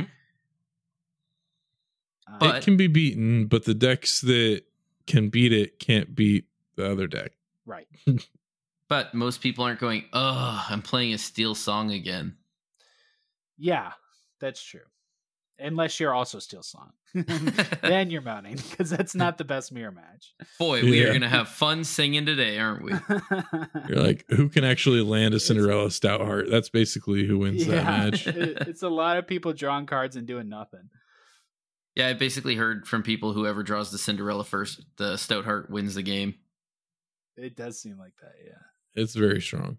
Um, But- It can be beaten, but the decks that can beat it can't beat the other deck. right. But most people aren't going, oh, I'm playing a Steel Song again. Yeah, that's true. Unless you're also Steel Song. Then you're moaning because that's not the best mirror match. Boy, we Yeah. are going to have fun singing today, aren't we? You're like, who can actually land a Cinderella Stoutheart? That's basically who wins that match. it- it's a lot of people drawing cards and doing nothing. Yeah, I basically heard from people whoever draws the Cinderella first, the Stoutheart wins the game. It does seem like that, yeah. It's very strong.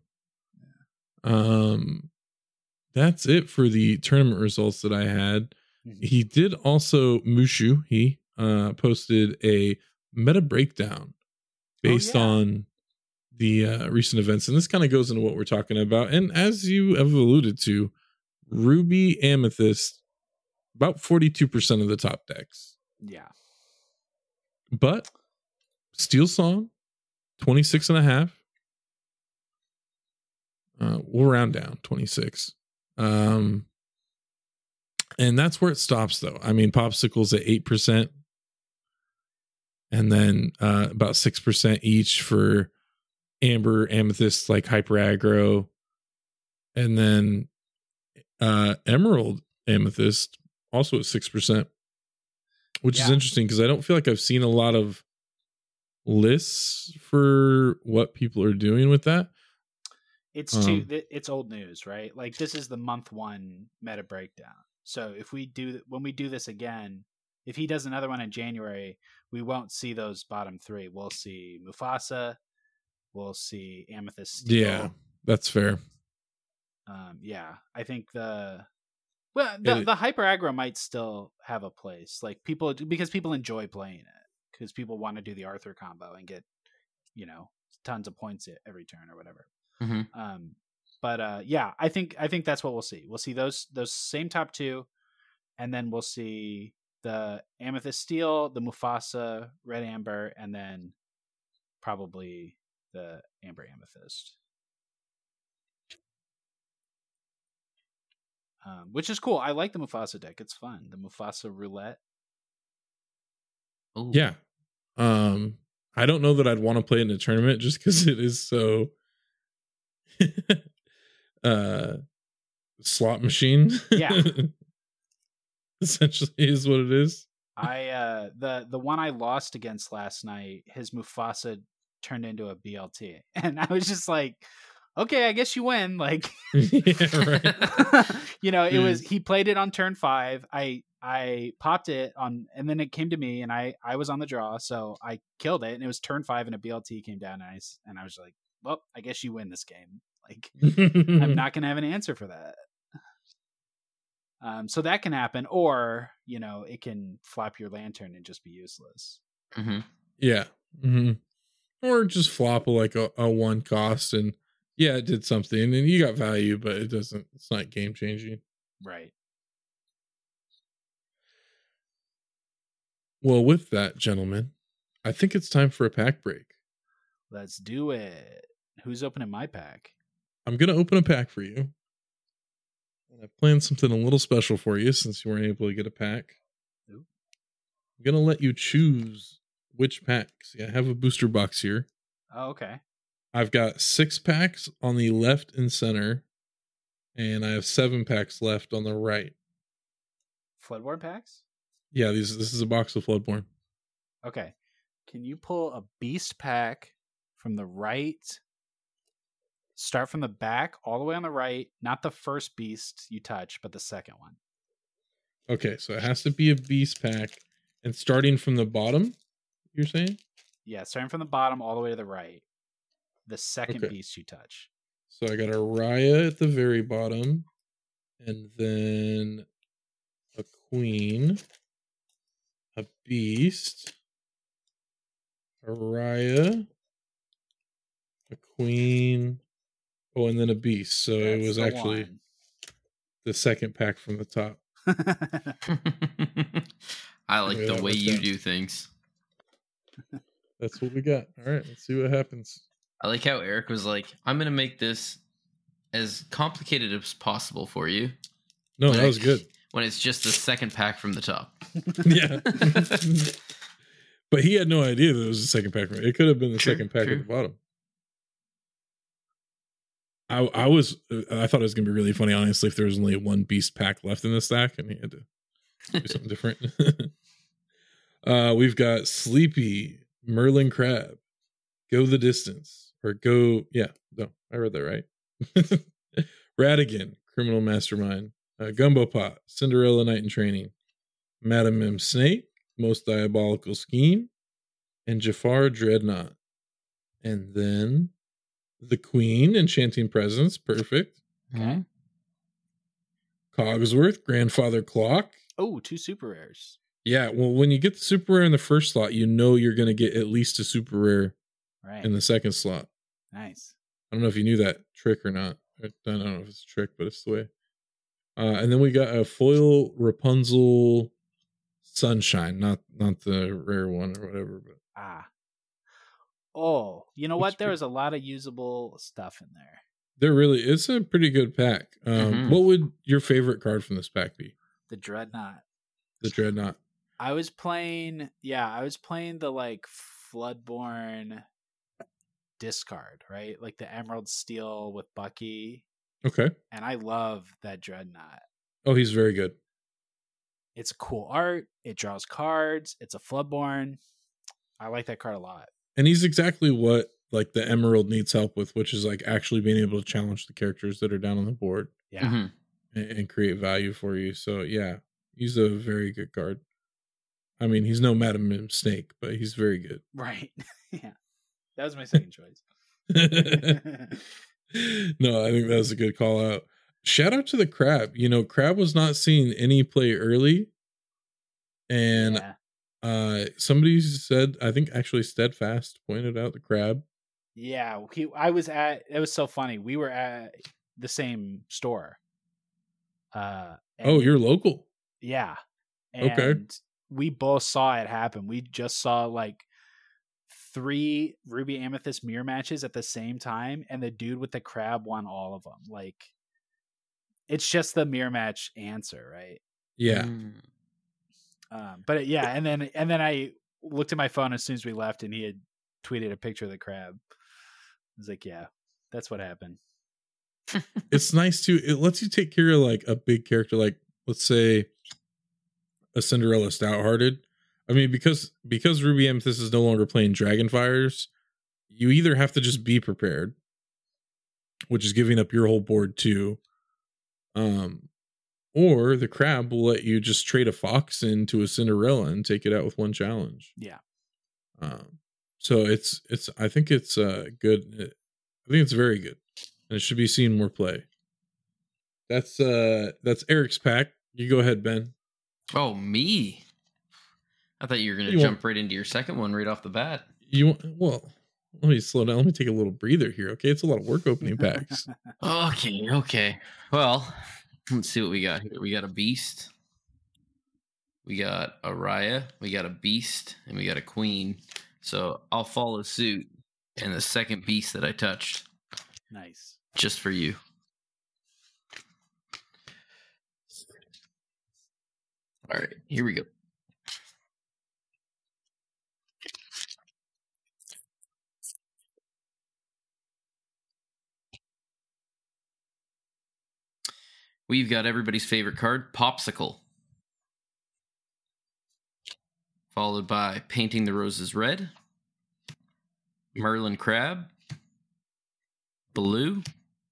Um, that's it for the tournament results that I had. Mhm. He did also Mushu. He uh, posted a meta breakdown based Oh, yeah. on the uh, recent events, and this kind of goes into what we're talking about. And as you have alluded to, Ruby Amethyst about forty-two percent of the top decks, Yeah. but Steel Song twenty-six and a half. Uh, we'll round down twenty-six. Um, and that's where it stops, though. I mean, Popsicle's at eight percent. And then uh, about six percent each for Amber, Amethyst, like Hyper Aggro. And then uh, Emerald Amethyst, also at six percent. Which is Yeah. interesting because I don't feel like I've seen a lot of lists for what people are doing with that. It's Um, too th- it's old news, right? Like this is the month one meta breakdown. So if we do when we do this again, if he does another one in January, we won't see those bottom three. We'll see Mufasa, we'll see Amethyst Steel. Yeah, that's fair. Um, yeah, I think the well the, It- the hyper aggro might still have a place, like people because people enjoy playing it because people want to do the Arthur combo and get you know tons of points at every turn or whatever. Mm-hmm. Um, but uh, yeah, I think I think that's what we'll see. We'll see those those same top two, and then we'll see the Amethyst Steel, the Mufasa Red Amber, and then probably the Amber Amethyst. Um, which is cool. I like the Mufasa deck. It's fun. The Mufasa Roulette. Oh, Yeah. Um, I don't know that I'd want to play it in a tournament just because it is so uh slot machine. Yeah. Essentially is what it is. I uh the the one I lost against last night, his Mufasa turned into a B L T, and I was just like, okay, I guess you win. Like, Yeah, right. you know, it Dude. was he played it on turn five. I I popped it on, and then it came to me, and I I was on the draw, so I killed it, and it was turn five, and a B L T came down, and I, s- and I was like, well, I guess you win this game. Like, I'm not gonna have an answer for that. Um, so that can happen, or you know, it can flop your lantern and just be useless. Mm-hmm. Yeah. hmm Or just flop like a, a one cost and yeah, it did something and you got value, but it doesn't, it's not game changing. Right. Well, with that, gentlemen, I think it's time for a pack break. Let's do it. Who's opening my pack? I'm going to open a pack for you. And I've planned something a little special for you since you weren't able to get a pack. Ooh. I'm going to let you choose which packs. Yeah, I have a booster box here. Oh, okay. I've got six packs on the left and center, and I have seven packs left on the right. Floodborne packs? Yeah, these this is a box of Floodborne. Okay. Can you pull a beast pack from the right start from the back all the way on the right, not the first beast you touch, but the second one. Okay, so it has to be a beast pack, and starting from the bottom, you're saying? Yeah, starting from the bottom all the way to the right. The second Okay. beast you touch. So I got a Raya at the very bottom, and then a queen, a beast, a Raya, a queen, oh, and then a beast. So it That's was the actually one. the second pack from the top. I like Yeah, the that way worked you out. do things. That's what we got. All right, let's see what happens. I like how Eric was like, I'm going to make this as complicated as possible for you. No, When that I- was good. When it's just the second pack from the top. Yeah. But he had no idea that it was the second pack. It could have been the True, second pack true. at the bottom. I I was I thought it was gonna be really funny, honestly, if there was only one beast pack left in the stack and he had to do something different. uh we've got Sleepy, Merlin Crab, Go the Distance, or Go yeah, no, I read that right. Radigan, Criminal Mastermind, uh, Gumbo Pot, Cinderella Knight in Training, Madam M Snake, Most Diabolical Scheme, and Jafar Dreadnought. And then the Queen, Enchanting Presence, perfect. Okay. Cogsworth, Grandfather Clock. Oh, two super rares. Yeah, well, when you get the super rare in the first slot, you know you're going to get at least a super rare Right. in the second slot. Nice. I don't know if you knew that trick or not. I don't know if it's a trick, but it's the way. Uh, and then we got a foil Rapunzel Sunshine, not not the rare one or whatever, but Ah. Oh, you know Looks what? There pretty- was a lot of usable stuff in there. there really it's a pretty good pack. Um, Mhm. What would your favorite card from this pack be? The Dreadnought. The Dreadnought. I was playing, yeah, I was playing the like Floodborn discard, right? Like the Emerald Steel with Bucky. Okay. And I love that Dreadnought. Oh, he's very good. It's cool art. It draws cards. It's a Floodborn. I like that card a lot. And he's exactly what like the Emerald needs help with, which is like actually being able to challenge the characters that are down on the board Yeah. Mhm. and, and create value for you. So yeah, he's a very good card. I mean, he's no Madam M Snake, but he's very good. Right. Yeah. That was my second choice. No, I think that was a good call out. Shout out to the Crab. You know, Crab was not seeing any play early. And yeah. uh somebody said, I think actually Steadfast pointed out the Crab. Yeah, he, I was at. It was so funny. We were at the same store. Uh, and Oh, you're local. yeah. And Okay. we both saw it happen. We just saw like three Ruby Amethyst mirror matches at the same time, and the dude with the crab won all of them. Like, it's just the mirror match answer, right? Yeah. Mm. Um, but yeah, and then and then I looked at my phone as soon as we left, and he had tweeted a picture of the crab. I was like, yeah, that's what happened. It's nice too. It lets you take care of like a big character, like let's say a Cinderella Stouthearted. I mean, because because Ruby Amethyst is no longer playing Dragonfires, you either have to just be prepared, which is giving up your whole board too. Um, or the Crab will let you just trade a Fox into a Cinderella and take it out with one challenge. Yeah. Um, so it's it's I think it's uh good. I think it's very good, and it should be seen more play. That's uh that's Eric's pack. You go ahead, Ben. Oh, me? I thought you were going to You jump won't- right into your second one right off the bat. You want well? Let me slow down. Let me take a little breather here. Okay, it's a lot of work opening packs. Okay, okay. Well, let's see what we got here. We got a beast. We got a Raya. We got a beast. And we got a queen. So I'll follow suit. And the second beast that I touched, Nice. just for you. All right, here we go. We've got everybody's favorite card, Popsicle. Followed by Painting the Roses Red, Merlin Crab, Baloo,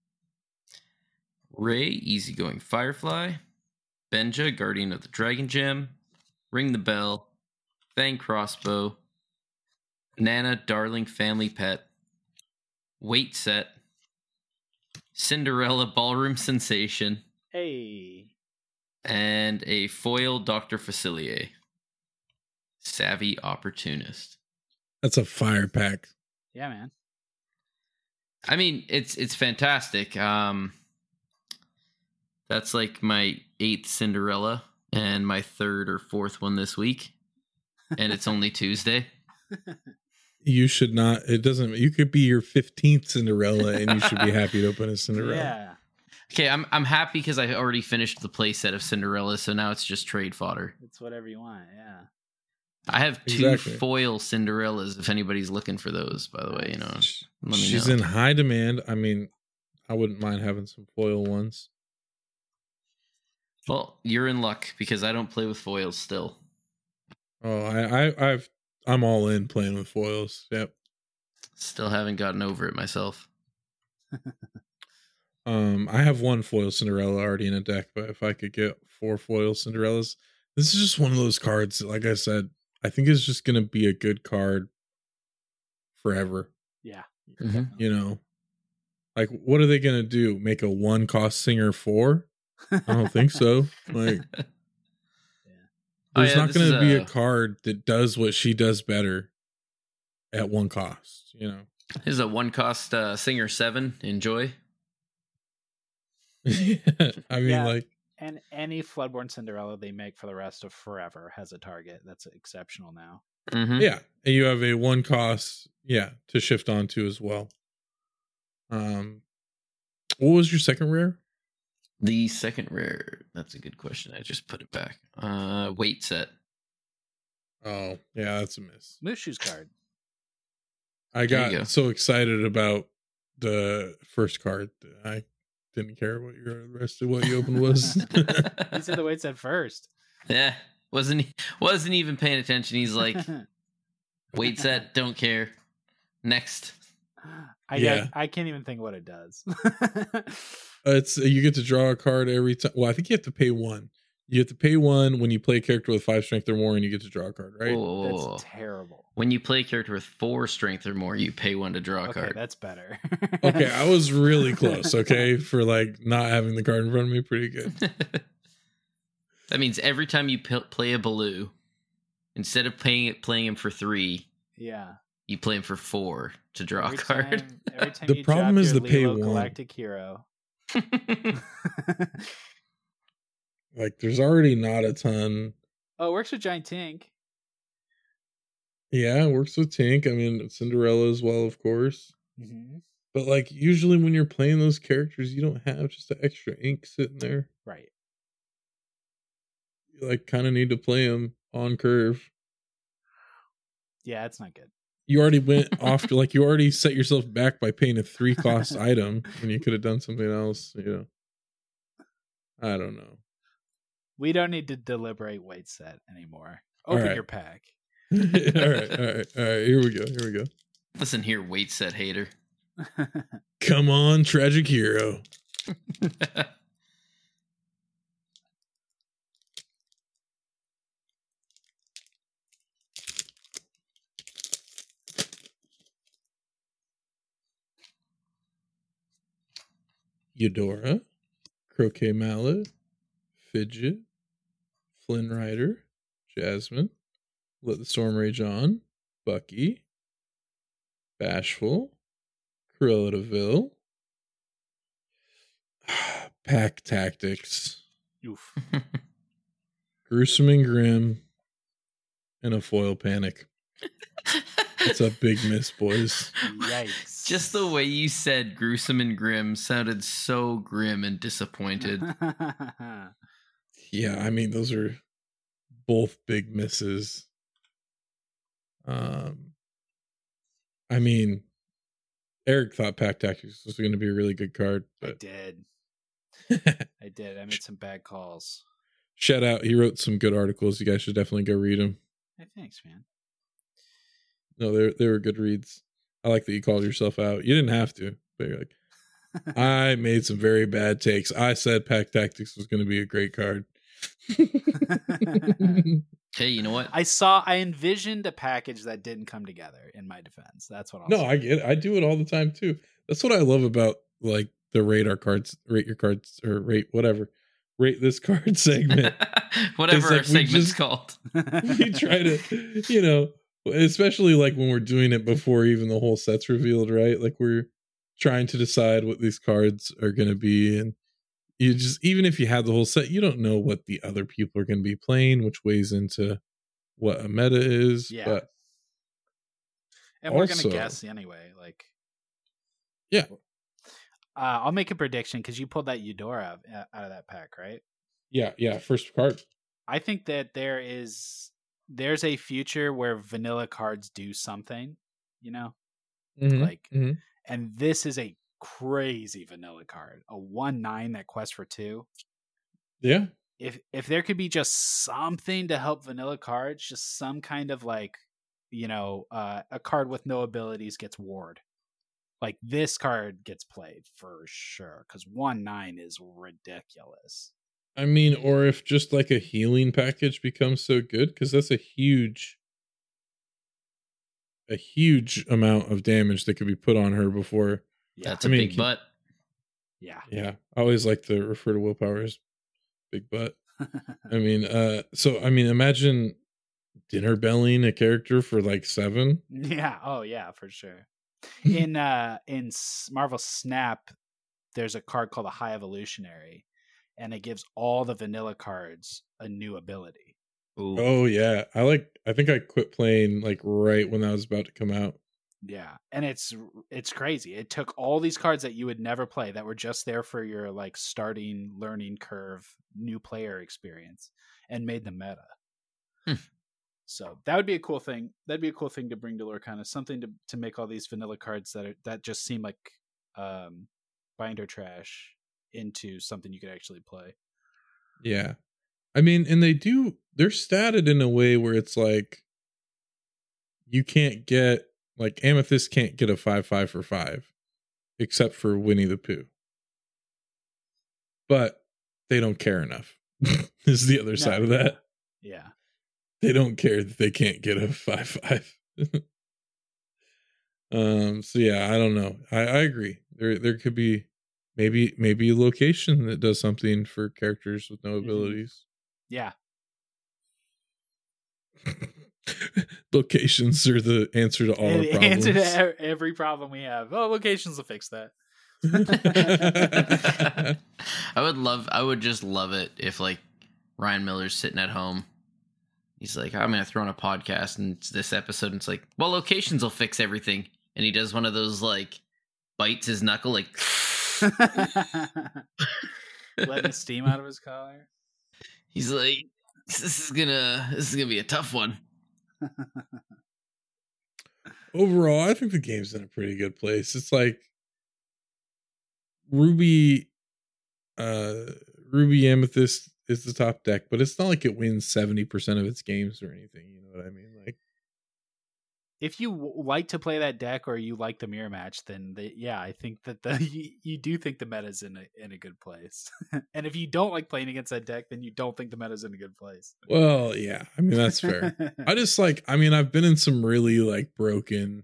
Ray, Easygoing Firefly, Benja, Guardian of the Dragon Gem, Ring the Bell, Fang Crossbow, Nana, Darling Family Pet, Weight Set, Cinderella, Ballroom Sensation, Hey. and a foil Doctor Facilier. Savvy Opportunist. That's a fire pack. Yeah, man. I mean, it's it's fantastic. Um, that's like my eighth Cinderella and my third or fourth one this week, and it's only Tuesday. You should not. It doesn't. You could be your fifteenth Cinderella, and you should be happy to open a Cinderella. Yeah. Okay, I'm I'm happy because I already finished the playset of Cinderella, so now it's just trade fodder. It's whatever you want. Yeah. I have two Exactly. foil Cinderellas. If anybody's looking for those, by the way, you know, let me She's know. in high demand. I mean, I wouldn't mind having some foil ones. Well, you're in luck because I don't play with foils still. Oh, I, I, I've, I'm all in playing with foils. Yep. Still haven't gotten over it myself. Um, I have one foil Cinderella already in a deck, but if I could get four foil Cinderellas, this is just one of those cards that, like I said, I think is just going to be a good card forever. Yeah. Mhm. You know, like what are they going to do? Make a one cost singer four? I don't think so. Like, Oh, there's yeah, not this going is to be a- a card that does what she does better at one cost. You know. This is a one cost uh, Singer seven. Enjoy. Yeah, I mean, Yeah. like, And any Floodborn Cinderella they make for the rest of forever has a target. That's exceptional now. Mm-hmm. yeah, and you have a one cost, yeah, to shift onto as well. Um, what was your second rare? The second rare. That's a good question. I just put it back. Uh, weight set. Oh, yeah, that's a miss. Mushu's card. I There you got go. so excited about the first card that I didn't care what your the rest of what you opened was. He said the weight said first. Yeah, wasn't wasn't even paying attention. He's like, weight set. Don't care. Next. I, Yeah. I I can't even think what it does. It's you get to draw a card every time. Well, I think you have to pay one. You have to pay one when you play a character with five strength or more, and you get to draw a card, right? Whoa. That's terrible. When you play a character with four strength or more, you pay one to draw a Okay, card. that's better. Okay, I was really close. Okay, for like not having the card in front of me, pretty good. That means every time you p- play a Baloo, instead of playing it, playing him for three, Yeah. you play him for four to draw Every a card. time, every time The you problem drop is your the pay Lilo one. Galactic Hero. Like, there's already not a ton. Oh, it works with Giant Tink. Yeah, it works with Tink. I mean, Cinderella as well, of course. Mm-hmm. But like, usually when you're playing those characters, you don't have just an extra ink sitting there. Right. You like kind of need to play them on curve. Yeah, it's not good. You already went off to like you already set yourself back by paying a three cost item when you could have done something else. You know, I don't know. We don't need to deliberate weight set anymore. All Open right. your pack. all right, all right, all right. Here we go. Here we go. Listen here, weight set hater. Come on, tragic hero. Eudora, Croquet Mallet, Fidget, Flynn Rider, Jasmine, Let the Storm Rage On, Bucky, Bashful, Cruella de Vil, Pack Tactics, Oof. Gruesome and Grim, and a Foil Panic. It's a big miss, boys. Yikes. Just the way you said gruesome and grim sounded so grim and disappointed. Yeah, I mean, those are both big misses. Um, I mean, Eric thought Pack Tactics was going to be a really good card, I but did. I did. I made some bad calls. shout out, he wrote some good articles. You guys should definitely go read them. Hey, thanks, man. No, they they were good reads. I like that you called yourself out. You didn't have to, but you're like, I made some very bad takes. I said Pack Tactics was going to be a great card. Hey, you know what? I saw, I envisioned a package that didn't come together. In my defense, that's what I'll No, say. I get it. I do it all the time too. That's what I love about like the radar cards, rate your cards, or rate whatever, rate this card segment. Whatever like our we segment's just- called. We try to, you know, especially like when we're doing it before even the whole set's revealed, right? Like we're trying to decide what these cards are going to be, and you just, even if you have the whole set, you don't know what the other people are going to be playing, which weighs into what a meta is. Yeah. But And we're Also- gonna guess anyway. Like, Yeah. Uh, I'll make a prediction because you pulled that Eudora out, out of that pack, right? yeah, yeah, first card. I think that there is there's a future where vanilla cards do something, you know, Mhm, like, mhm. and this is a crazy vanilla card, a one nine that quests for two. Yeah. If if there could be just something to help vanilla cards, just some kind of like, you know, uh, a card with no abilities gets ward. Like this card gets played for sure because one nine is ridiculous. I mean, or if just like a healing package becomes so good, because that's a huge, a huge amount of damage that could be put on her before. Yeah, That's I a mean, big can- butt. yeah. Yeah, I always like to refer to willpower as big butt. I mean, uh, so I mean, imagine dinner belling a character for like seven. Yeah. Oh, yeah, for sure. In uh in S- Marvel Snap, there's a card called the High Evolutionary, and it gives all the vanilla cards a new ability. Ooh. Oh yeah, I like. I think I quit playing like right when that was about to come out. Yeah, and it's it's crazy. It took all these cards that you would never play that were just there for your like starting learning curve, new player experience, and made them meta. Hmm. So that would be a cool thing. That'd be a cool thing to bring to Lorcana. Something to to make all these vanilla cards that are that just seem like um, binder trash into something you could actually play. Yeah, I mean, and they do. They're statted in a way where it's like you can't get like Amethyst can't get a five five for five, except for Winnie the Pooh. But they don't care enough. Is the other No, side of yeah. that. Yeah. They don't care that they can't get a five five. um. So yeah, I don't know. I, I agree. There there could be maybe maybe a location that does something for characters with no Mhm. abilities. Yeah. Locations are the answer to all our And problems. answer to e- every problem we have. Oh, locations will fix that. I would love, I would just love it if like Ryan Miller's sitting at home. He's like, I'm going to throw on a podcast and it's this episode. And it's like, well, locations will fix everything. And he does one of those like bites his knuckle, like, Letting the steam out of his collar. he's like, this is gonna, this is gonna be a tough one. Overall, I think the game's in a pretty good place. It's like Ruby, uh, Ruby Amethyst is the top deck, but it's not like it wins seventy percent of its games or anything. You know what I mean? Like, If you w- like to play that deck or you like the mirror match, then the, yeah, I think that the you, you do think the meta's in a in a good place. And if you don't like playing against that deck, then you don't think the meta's in a good place. well, yeah, I mean, that's fair. I just like, I mean, I've been in some really like broken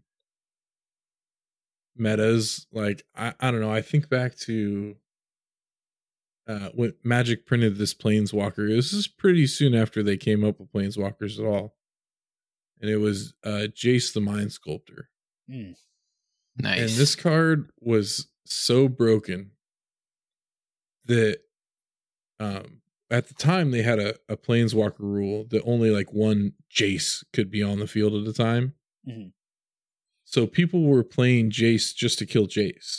metas. Like, I, I don't know. I think back to uh, when Magic printed this Planeswalker. This is pretty soon after they came up with Planeswalkers at all. And it was uh, Jace the Mind Sculptor. Mm. Nice. And this card was so broken that um, at the time they had a, a Planeswalker rule that only like one Jace could be on the field at a time. Mhm. So people were playing Jace just to kill Jace.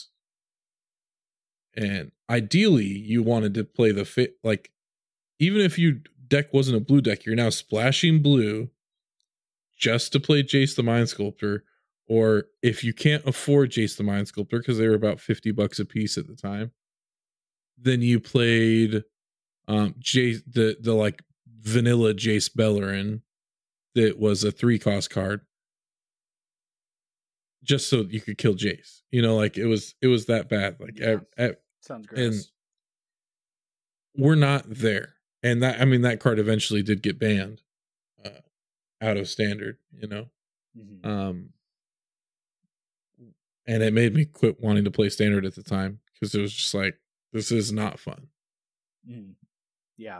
And ideally, you wanted to play the fit, like, even if your deck wasn't a blue deck, you're now splashing blue just to play Jace the Mind Sculptor. Or if you can't afford Jace the Mind Sculptor, because they were about fifty bucks a piece at the time, then you played um Jace, the the like vanilla Jace Bellerin that was a three cost card. just so you could kill Jace. You know, like it was it was that bad. Like Yeah. at, at, Sounds gross. and we're not there. And that I mean that card eventually did get banned uh, out of standard. You know, Mhm. um, and it made me quit wanting to play standard at the time because it was just like this is not fun. Mhm. Yeah.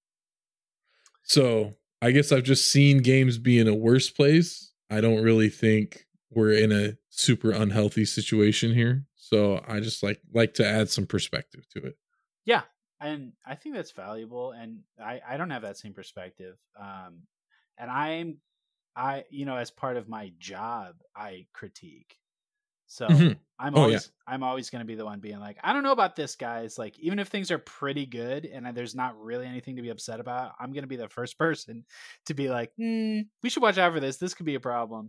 So I guess I've just seen games be in a worse place. I don't really think we're in a super unhealthy situation here. So I just like like to add some perspective to it. Yeah. And I think that's valuable. And I, I don't have that same perspective. Um, and I'm, I, you know, as part of my job, I critique. So Mhm. I'm Oh, always, I'm always going to be the one being like, I don't know about this, guys. Like, even if things are pretty good and there's not really anything to be upset about, I'm going to be the first person to be like, hmm, we should watch out for this. This could be a problem.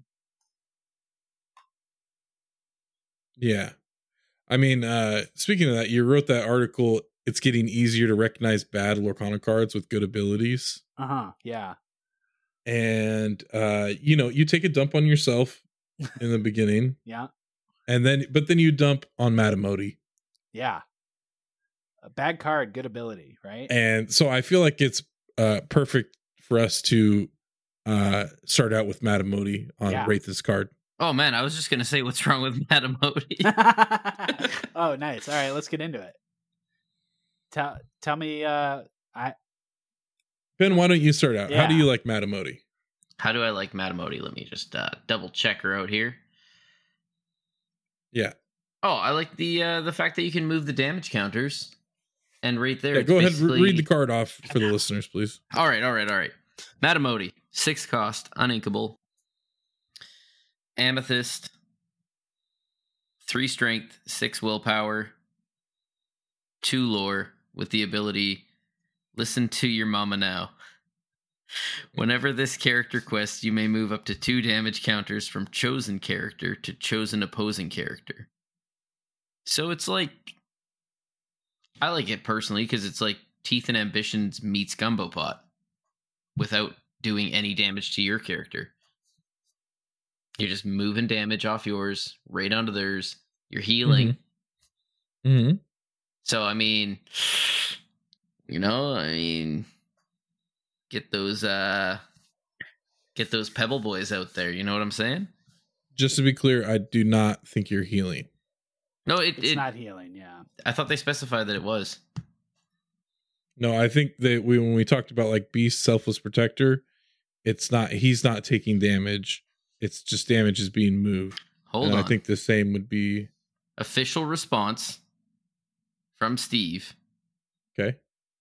Yeah. I mean, uh, speaking of that, you wrote that article, it's getting easier to recognize bad Lorcana cards with good abilities. Uh huh. Yeah. And, uh, you know, you take a dump on yourself in the beginning. Yeah. And then, but then you dump on Matamoti. Yeah. A bad card, good ability, right? And so I feel like it's uh, perfect for us to uh, start out with Matamoti on Yeah. Rate This Card. Oh man, I was just gonna say what's wrong with Matamoti. Oh, nice. All right, let's get into it. Tell tell me, uh, I Ben, why don't you start out? How do Yeah. you like Matamoti? How do I like Matamoti? Let me just uh, double check her out here. Yeah. Oh, I like the uh, the fact that you can move the damage counters, and right there. Yeah, it's go ahead, basically- re- read the card off for the listeners, please. All right, all right, all right. Matamoti, six cost, uninkable. Amethyst, three strength, six willpower, two lore with the ability listen to your mama now. Whenever this character quests, you may move up to two damage counters from chosen character to chosen opposing character. So it's like, I like it personally because it's like Teeth and Ambitions meets Gumbo Pot without doing any damage to your character. You're just moving damage off yours, right onto theirs. You're healing. Mm-hmm. So, I mean, you know, I mean, get those, uh, get those Pebble Boys out there. You know what I'm saying? Just to be clear, I do not think you're healing. No, it, it's it not healing. Yeah. I thought they specified that it was. No, I think that we when we talked about like Beast Selfless Protector, it's not he's not taking damage. It's just damage is being moved. Hold and on. I think the same would be Official response from Steve. okay.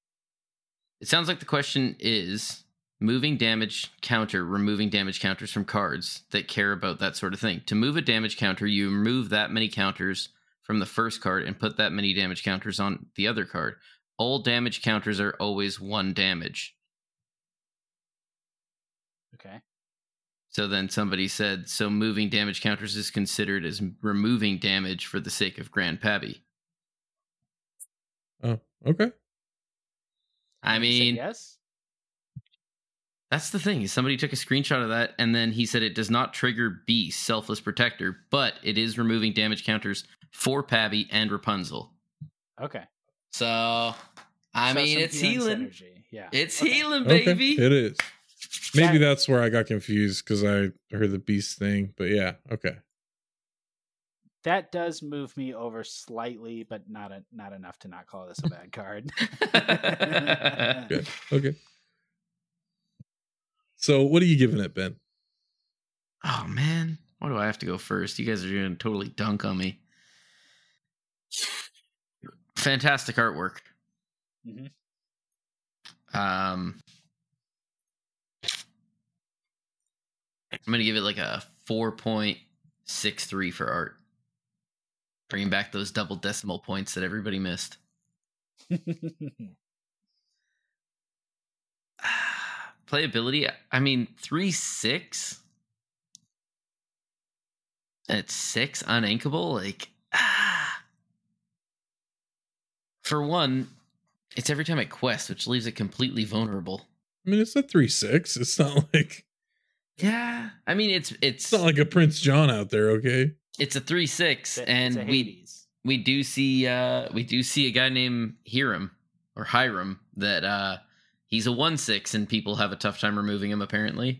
It sounds like the question is moving damage counter, removing damage counters from cards that care about that sort of thing. To move a damage counter, you remove that many counters from the first card and put that many damage counters on the other card. All damage counters are always one damage. Okay. So then somebody said, so moving damage counters is considered as removing damage for the sake of Grand Pabby. Oh, okay. I You say mean, yes. that's the thing. Somebody took a screenshot of that, and then he said it does not trigger Beast, Selfless Protector, but it is removing damage counters for Pabby and Rapunzel. Okay. So, I So mean, some it's healing. synergy. Yeah. It's Okay. healing, Okay, baby. it is. Maybe That- that's where I got confused because I heard the Beast thing. But yeah, okay. That does move me over slightly, but not a, not enough to not call this a bad card. Good. Okay. So what are you giving it, Ben? Oh, man. Why do I have to go first? You guys are going to totally dunk on me. Fantastic artwork. Mhm. Um, I'm going to give it like a four point six three for art. Bringing back those double decimal points that everybody missed. Playability, I mean, three six? At six, uninkable? Like, ah. For one, it's every time I quest, which leaves it completely vulnerable. I mean, it's a three six. It's not like Yeah, I mean, it's it's it's not like a Prince John out there. Okay. It's a three six, It's a- and it's a we Hades. we do see uh we do see a guy named Hiram or Hiram that uh he's a one six, and people have a tough time removing him apparently.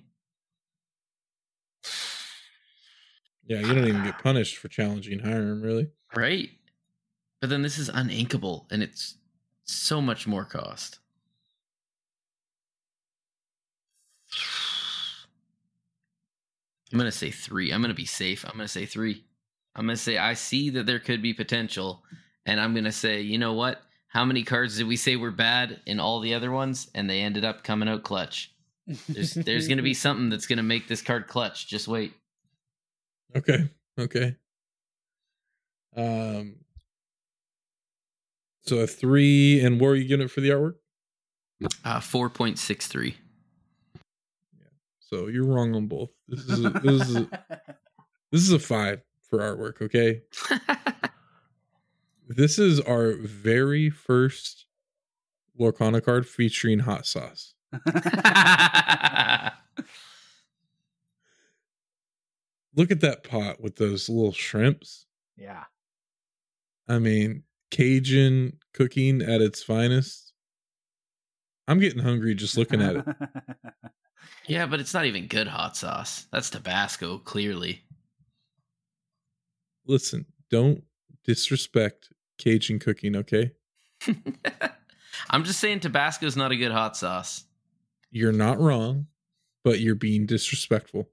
Yeah, you don't even get punished for challenging Hiram, really. Right? But then this is uninkable, and it's so much more cost. I'm going to say three. I'm going to be safe. I'm going to say three. I'm going to say I see that there could be potential, and I'm going to say, you know what? How many cards did we say were bad in all the other ones, and they ended up coming out clutch? There's, there's going to be something that's going to make this card clutch. Just wait. Okay. Okay. Um. So a three, and what are you giving it for the artwork? Uh, four point six three. So you're wrong on both. This is a, this is a, this is a five for artwork. Okay. This is our very first Lorcana card featuring hot sauce. Look at that pot with those little shrimps. Yeah. I mean, Cajun cooking at its finest. I'm getting hungry just looking at it. Yeah, but it's not even good hot sauce. That's Tabasco, clearly. Listen, don't disrespect Cajun cooking, okay? I'm just saying Tabasco's not a good hot sauce. You're not wrong, but you're being disrespectful.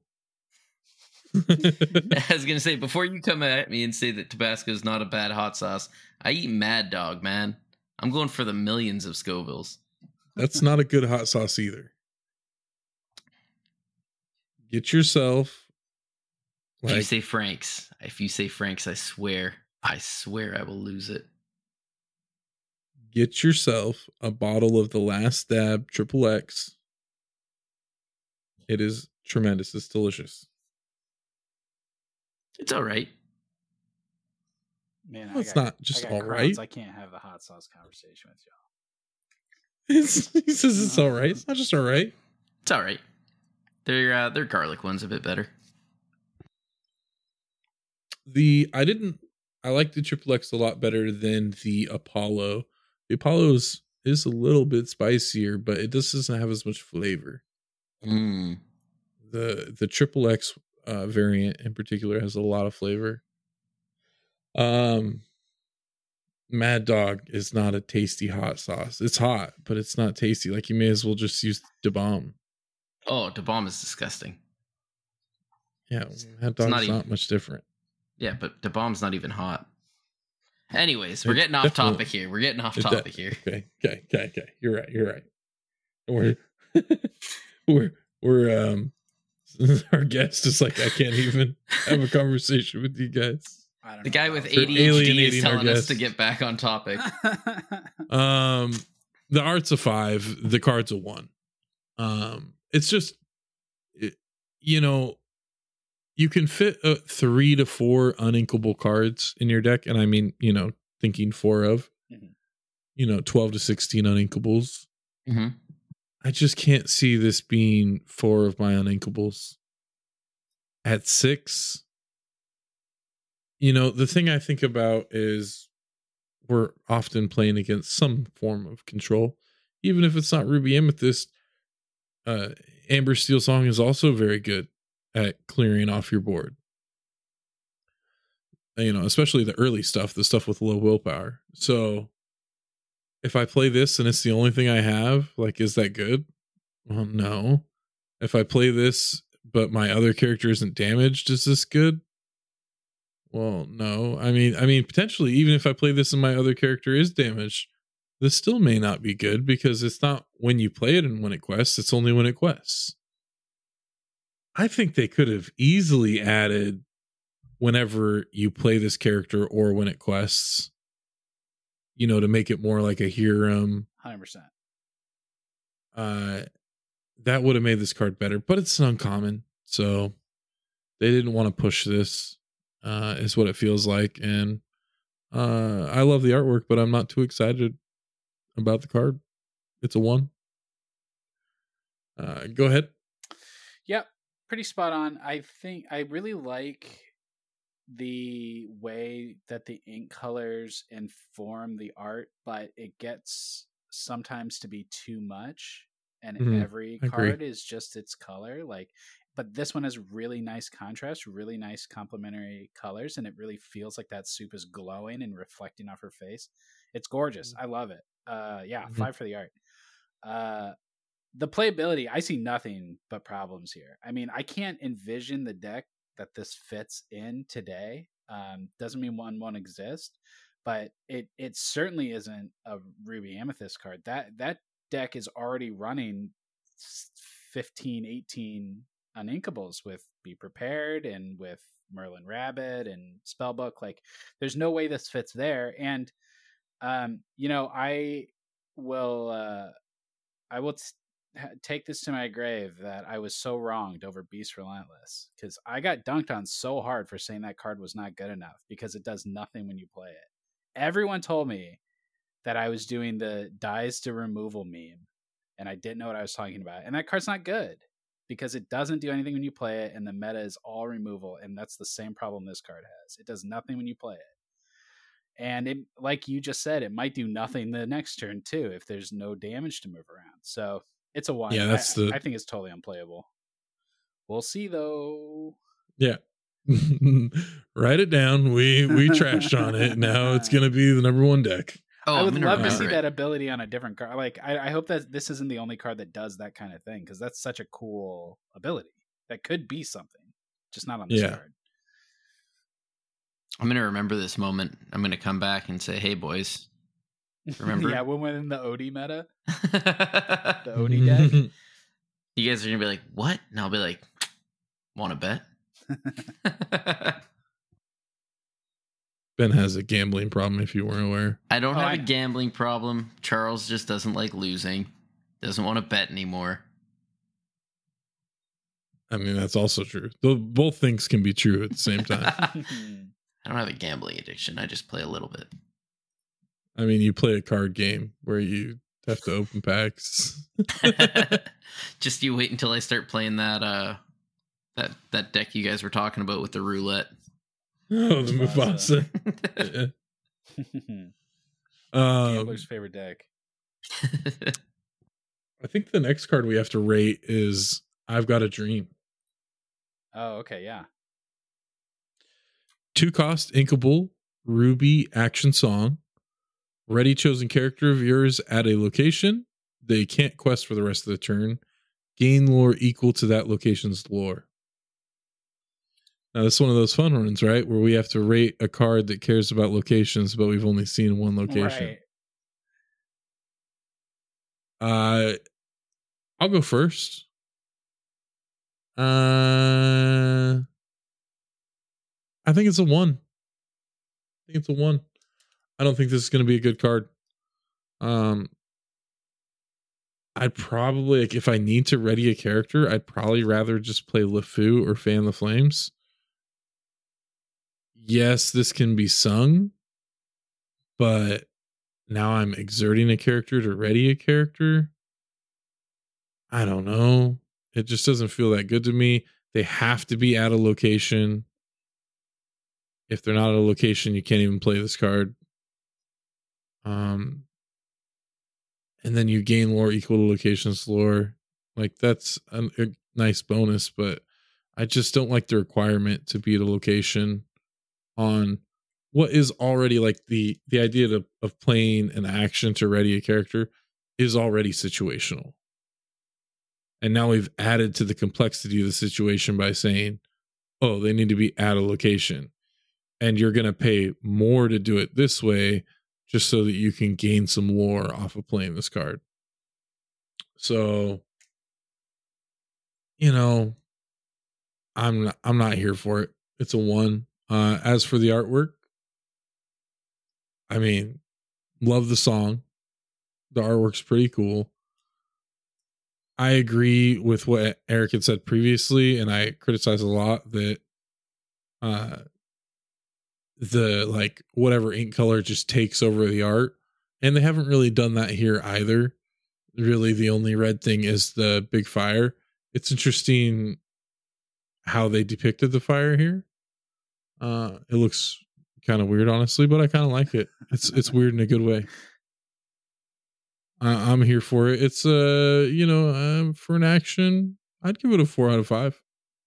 I was going to say, before you come at me and say that Tabasco's not a bad hot sauce, I eat Mad Dog, man. I'm going for the millions of Scovilles. That's not a good hot sauce either. Get yourself. If you Like, say Frank's, if you say Frank's, I swear, I swear I will lose it. get yourself a bottle of the Last Dab Triple X. It is tremendous. It's delicious. It's all right. Man, Well, I it's got, not just I got all crowns. right. I can't have the hot sauce conversation with y'all. It's, he says it's all right. It's not just all right. It's all right. Their uh, their garlic one's a bit better. The I didn't. I like the Triple X a lot better than the Apollo. The Apollo's is a little bit spicier, but it just doesn't have as much flavor. Mm. The the Triple X uh, variant in particular has a lot of flavor. Um, Mad Dog is not a tasty hot sauce. It's hot, but it's not tasty. Like, you may as well just use Da Bomb. Oh, Da Bomb is disgusting. Yeah, Mad Dog's not not, even- much different. Yeah, but Da Bomb's not even hot. Anyways, we're It getting off definitely- topic here. We're getting off it de- topic here. Okay, okay, okay, okay. You're right. You're right. We're we're we're um our guest is like, I can't even have a conversation with you guys. I don't The know guy about with that. A D H D is alienating our telling us guests. to get back on topic. Um, the art's a five. The card's a one. Um, it's just, it, you know, you can fit uh, three to four uninkable cards in your deck, and I mean, you know, thinking four of, Mhm. you know, twelve to sixteen uninkables. Mm-hmm. I just can't see this being four of my uninkables. At six, you know, the thing I think about is we're often playing against some form of control. Even if it's not Ruby Amethyst, uh, Amber Steel Song is also very good at clearing off your board. You know, especially the early stuff, the stuff with low willpower. So if I play this and it's the only thing I have, like, is that good? Well, no. If I play this, but my other character isn't damaged, is this good? Well, no. I mean, I mean, potentially, even if I play this and my other character is damaged, this still may not be good because it's not when you play it and when it quests, it's only when it quests. I think they could have easily added whenever you play this character or when it quests, you know, to make it more like a Hiram. one hundred percent. Uh, that would have made this card better, but it's an uncommon. So they didn't want to push this, uh, is what it feels like. And uh, I love the artwork, but I'm not too excited about the card. It's a one. Uh, go ahead. Yep, pretty spot on. I think I really like the way that the ink colors inform the art, but it gets sometimes to be too much, and Mhm. every I agree. card is just its color. Like, but this one has really nice contrast, really nice complementary colors, and it really feels like that soup is glowing and reflecting off her face. It's gorgeous. I love it. Uh, yeah, Mhm. five for the art. Uh, the playability, I see nothing but problems here. I mean, I can't envision the deck that this fits in today. Um, doesn't mean one won't exist, but it it certainly isn't a Ruby Amethyst card. That that deck is already running fifteen, eighteen uninkables with Be Prepared and with Merlin Rabbit and Spellbook. Like, there's no way this fits there. And um, you know, I will uh I will t- take this to my grave that I was so wronged over Beast Relentless, because I got dunked on so hard for saying that card was not good enough because it does nothing when you play it. Everyone told me that I was doing the dies to removal meme, and I didn't know what I was talking about. And that card's not good because it doesn't do anything when you play it, and the meta is all removal, and that's the same problem this card has. It does nothing when you play it. And it, like you just said, it might do nothing the next turn too if there's no damage to move around. So it's a one. Yeah, that's I, the I think it's totally unplayable. We'll see though. yeah. Write it down. We we trashed on it. Now it's gonna be the number one deck. Oh, I would I'm gonna love to remember see it. that ability on a different card. Like, I, I hope that this isn't the only card that does that kind of thing, because that's such a cool ability. That could be something, just not on this Yeah. card. I'm gonna remember this moment. I'm gonna come back and say, "Hey, boys, remember?" Yeah, when we're in the O D meta, the the O D deck. You guys are gonna be like, "What?" And I'll be like, "Want to bet?" Ben has a gambling problem, if you weren't aware. I don't Oh, have I a know. gambling problem. Charles just doesn't like losing. Doesn't want to bet anymore. I mean, that's also true. Though both things can be true at the same time. I don't have a gambling addiction. I just play a little bit. I mean, you play a card game where you have to open packs. Just you wait until I start playing that uh that that deck you guys were talking about with the roulette. Oh, the Mufasa. Yeah. Um, Gambler's favorite deck. I think the next card we have to rate is I've Got a Dream. Oh, okay, yeah. Two cost inkable Ruby action song. Ready chosen character of yours at a location. They can't quest for the rest of the turn. Gain lore equal to that location's lore. Now, this is one of those fun ones, right? Where we have to rate a card that cares about locations, but we've only seen one location. Right. Uh, I'll go first. Uh, I think it's a one. I think it's a one. I don't think this is going to be a good card. Um, I'd probably, like, if I need to ready a character, I'd probably rather just play LeFou or Fan the Flames. Yes, this can be sung, but now I'm exerting a character to ready a character. I don't know. It just doesn't feel that good to me. They have to be at a location. If they're not at a location, you can't even play this card. Um, and then you gain lore equal to location's lore. Like, that's a, a nice bonus, but I just don't like the requirement to be at a location on what is already like the the idea of, of playing an action to ready a character is already situational. And now we've added to the complexity of the situation by saying, oh, they need to be at a location. And you're going to pay more to do it this way just so that you can gain some lore off of playing this card. So, you know, I'm not, I'm not here for it. It's a one. Uh, as for the artwork, I mean, love the song. The artwork's pretty cool. I agree with what Eric had said previously, and I criticize a lot that uh, the like whatever ink color just takes over the art, and they haven't really done that here either. Really, the only red thing is the big fire. It's interesting how they depicted the fire here. Uh, it looks kind of weird, honestly, but I kind of like it. It's it's weird in a good way. I, I'm here for it. It's uh, you know, uh, for an action, I'd give it a four out of five.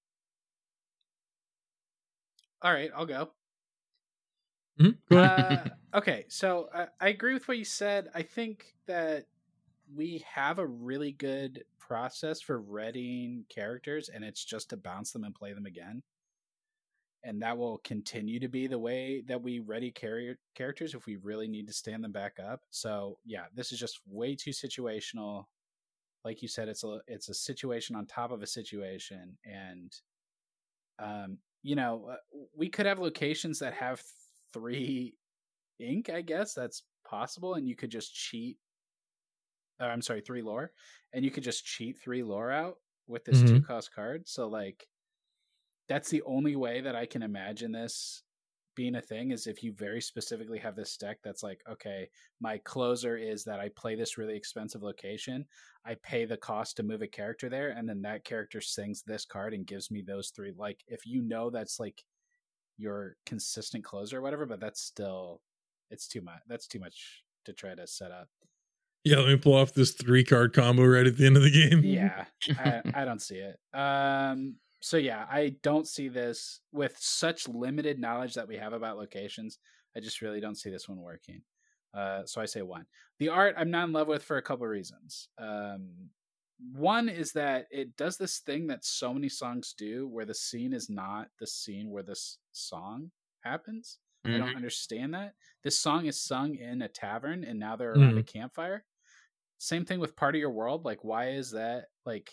All right, I'll go. Mm-hmm. Go ahead. Uh, okay, so I, I agree with what you said. I think that we have a really good process for readying characters, and it's just to bounce them and play them again. And that will continue to be the way that we ready car- characters if we really need to stand them back up. So yeah, this is just way too situational. Like you said, it's a it's a situation on top of a situation, and um, you know, uh, we could have locations that have three ink. I guess that's possible, and you could just cheat. Or, I'm sorry, three lore, and you could just cheat three lore out with this Mhm. two cost card. So like, that's the only way that I can imagine this being a thing, is if you very specifically have this deck that's like, okay, my closer is that I play this really expensive location, I pay the cost to move a character there, and then that character sings this card and gives me those three. Like, if you know that's like your consistent closer or whatever, but that's still, it's too much. That's too much to try to set up. Yeah, let me pull off this three card combo right at the end of the game. Yeah, I, I don't see it. Um, so yeah, I don't see this with such limited knowledge that we have about locations. I just really don't see this one working. Uh, so I say one. The art I'm not in love with for a couple of reasons. Um, one is that it does this thing that so many songs do, where the scene is not the scene where this song happens. Mm-hmm. I don't understand that. This song is sung in a tavern, and now they're around mm-hmm. a campfire. Same thing with Part of Your World. Like, why is that like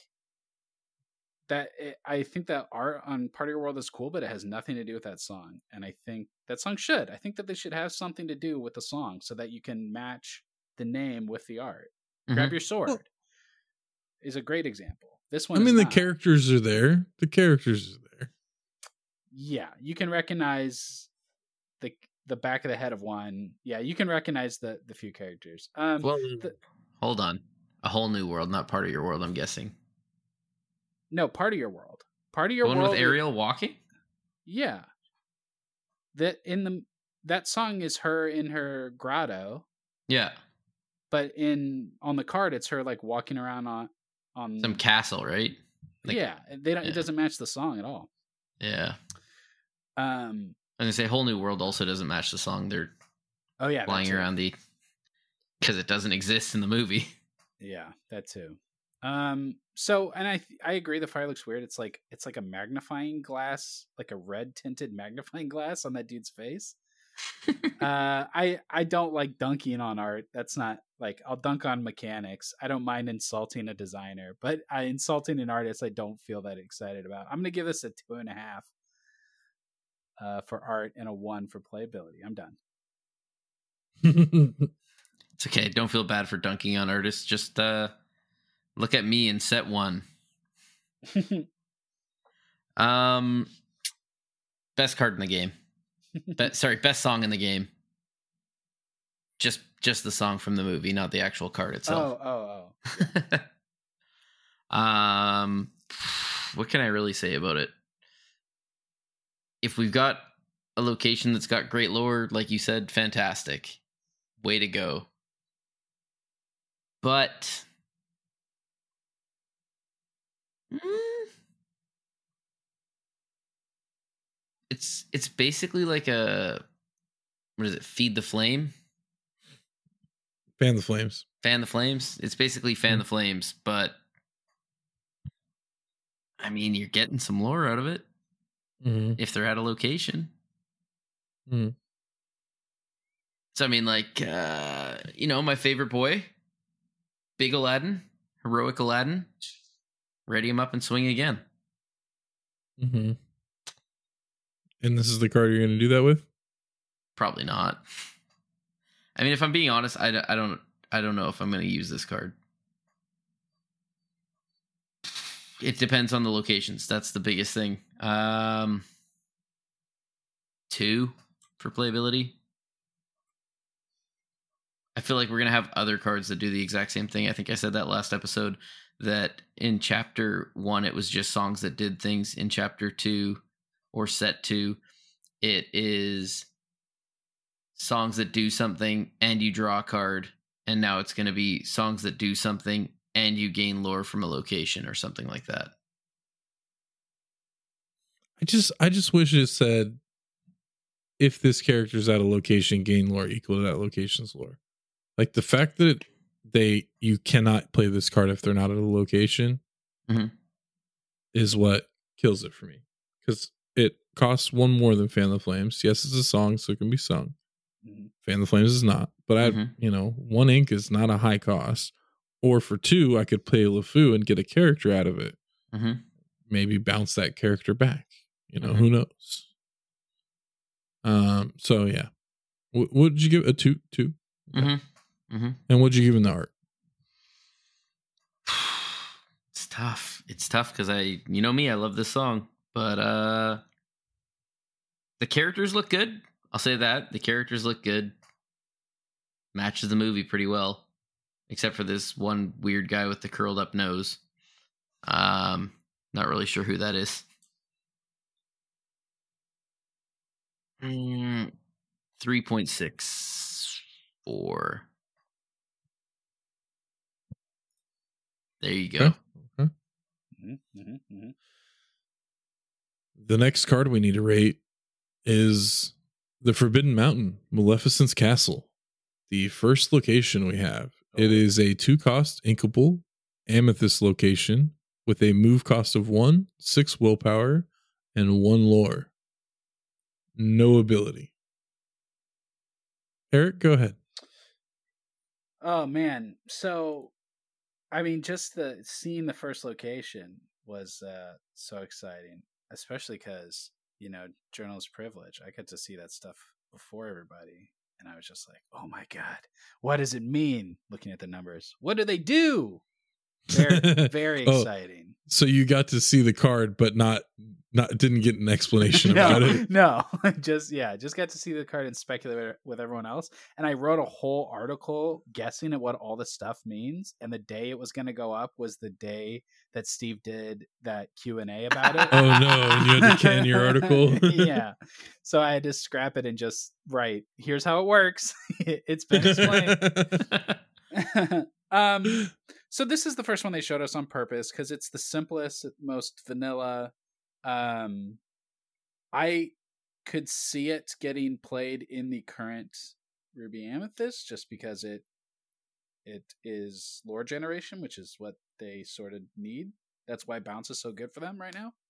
that? It, I think that art on Part of Your World is cool, but it has nothing to do with that song. And I think that song should. I think that they should have something to do with the song so that you can match the name with the art. Mm-hmm. Grab Your Sword well, is a great example. This one, I mean, the not. characters are there. The characters are there. Yeah, you can recognize the the back of the head of one. Yeah, you can recognize the the few characters. Um, well. The, Hold on. A Whole New World, not Part of Your World, I'm guessing. No, Part of Your World. Part of Your the one World. With Ariel is, walking? Yeah. That in the that song is her in her grotto. Yeah. But in on the card it's her like walking around on on some castle, right? Like, yeah. They don't yeah. It doesn't match the song at all. Yeah. Um I was gonna say Whole New World also doesn't match the song. They're oh yeah, flying around the because it doesn't exist in the movie. Yeah, that too. Um, so, and I I agree. The fire looks weird. It's like it's like a magnifying glass, like a red tinted magnifying glass on that dude's face. uh, I I don't like dunking on art. That's not like I'll dunk on mechanics. I don't mind insulting a designer, but I insulting an artist I don't feel that excited about. I'm gonna give this a two and a half uh, for art and a one for playability. I'm done. It's okay. Don't feel bad for dunking on artists. Just uh, look at me and set one. um, best card in the game. Be- sorry, best song in the game. Just, just the song from the movie, not the actual card itself. Oh, oh, oh. um, what can I really say about it? If we've got a location that's got great lore, like you said, fantastic. Way to go. But mm, it's it's basically like a what is it? Feed the flame, fan the flames, fan the flames. It's basically fan mm-hmm. the flames, but I mean, you're getting some lore out of it mm-hmm. if they're at a location. Mm-hmm. So I mean, like uh, you know, my favorite boy. Big Aladdin, heroic Aladdin, ready him up and swing again. Mm-hmm. And this is the card you're going to do that with? Probably not. I mean, if I'm being honest, I, I don't I don't know if I'm going to use this card. It depends on the locations. That's the biggest thing. Um, two for playability. I feel like we're going to have other cards that do the exact same thing. I think I said that last episode, that in chapter one, it was just songs that did things. In chapter two or set two, it is songs that do something and you draw a card, and now it's going to be songs that do something and you gain lore from a location or something like that. I just I just wish it said if this character's at a location, gain lore equal to that location's lore. Like the fact that it, they you cannot play this card if they're not at a location mm-hmm. is what kills it for me. Because it costs one more than Fan the Flames. Yes, it's a song, so it can be sung. Mm-hmm. Fan the Flames is not. But I mm-hmm. you know, one ink is not a high cost. Or for two, I could play LeFou and get a character out of it. Mm-hmm. Maybe bounce that character back. You know, mm-hmm. who knows? Um. So yeah, w- what did you give a two? Two. Okay. Mm-hmm. Mm-hmm. And what'd you give in the art? It's tough. It's tough because I, you know me, I love this song, but uh, the characters look good. I'll say that the characters look good. Matches the movie pretty well, except for this one weird guy with the curled up nose. Um, not really sure who that is. Mm, three point six four. There you go. Okay. Okay. Mm-hmm, mm-hmm. The next card we need to rate is the Forbidden Mountain, Maleficent's Castle. The first location we have. Oh. It is a two-cost inkable amethyst location with a move cost of one, six willpower, and one lore. No ability. Eric, go ahead. Oh man, so I mean, just the seeing the first location was uh, so exciting, especially because you know journalist privilege. I got to see that stuff before everybody, and I was just like, "Oh my god, what does it mean?" Looking at the numbers, what do they do? Very, very oh, exciting. So you got to see the card, but not not didn't get an explanation no, about it. No, just yeah, just got to see the card and speculate with everyone else. And I wrote a whole article guessing at what all the stuff means. And the day it was going to go up was the day that Steve did that Q and A about it. Oh no! And you had to can your article. Yeah, so I had to scrap it and just write. Here's how it works. It's been explained. um. So this is the first one they showed us on purpose because it's the simplest, most vanilla. Um, I could see it getting played in the current Ruby Amethyst just because it it is lore generation, which is what they sort of need. That's why bounce is so good for them right now.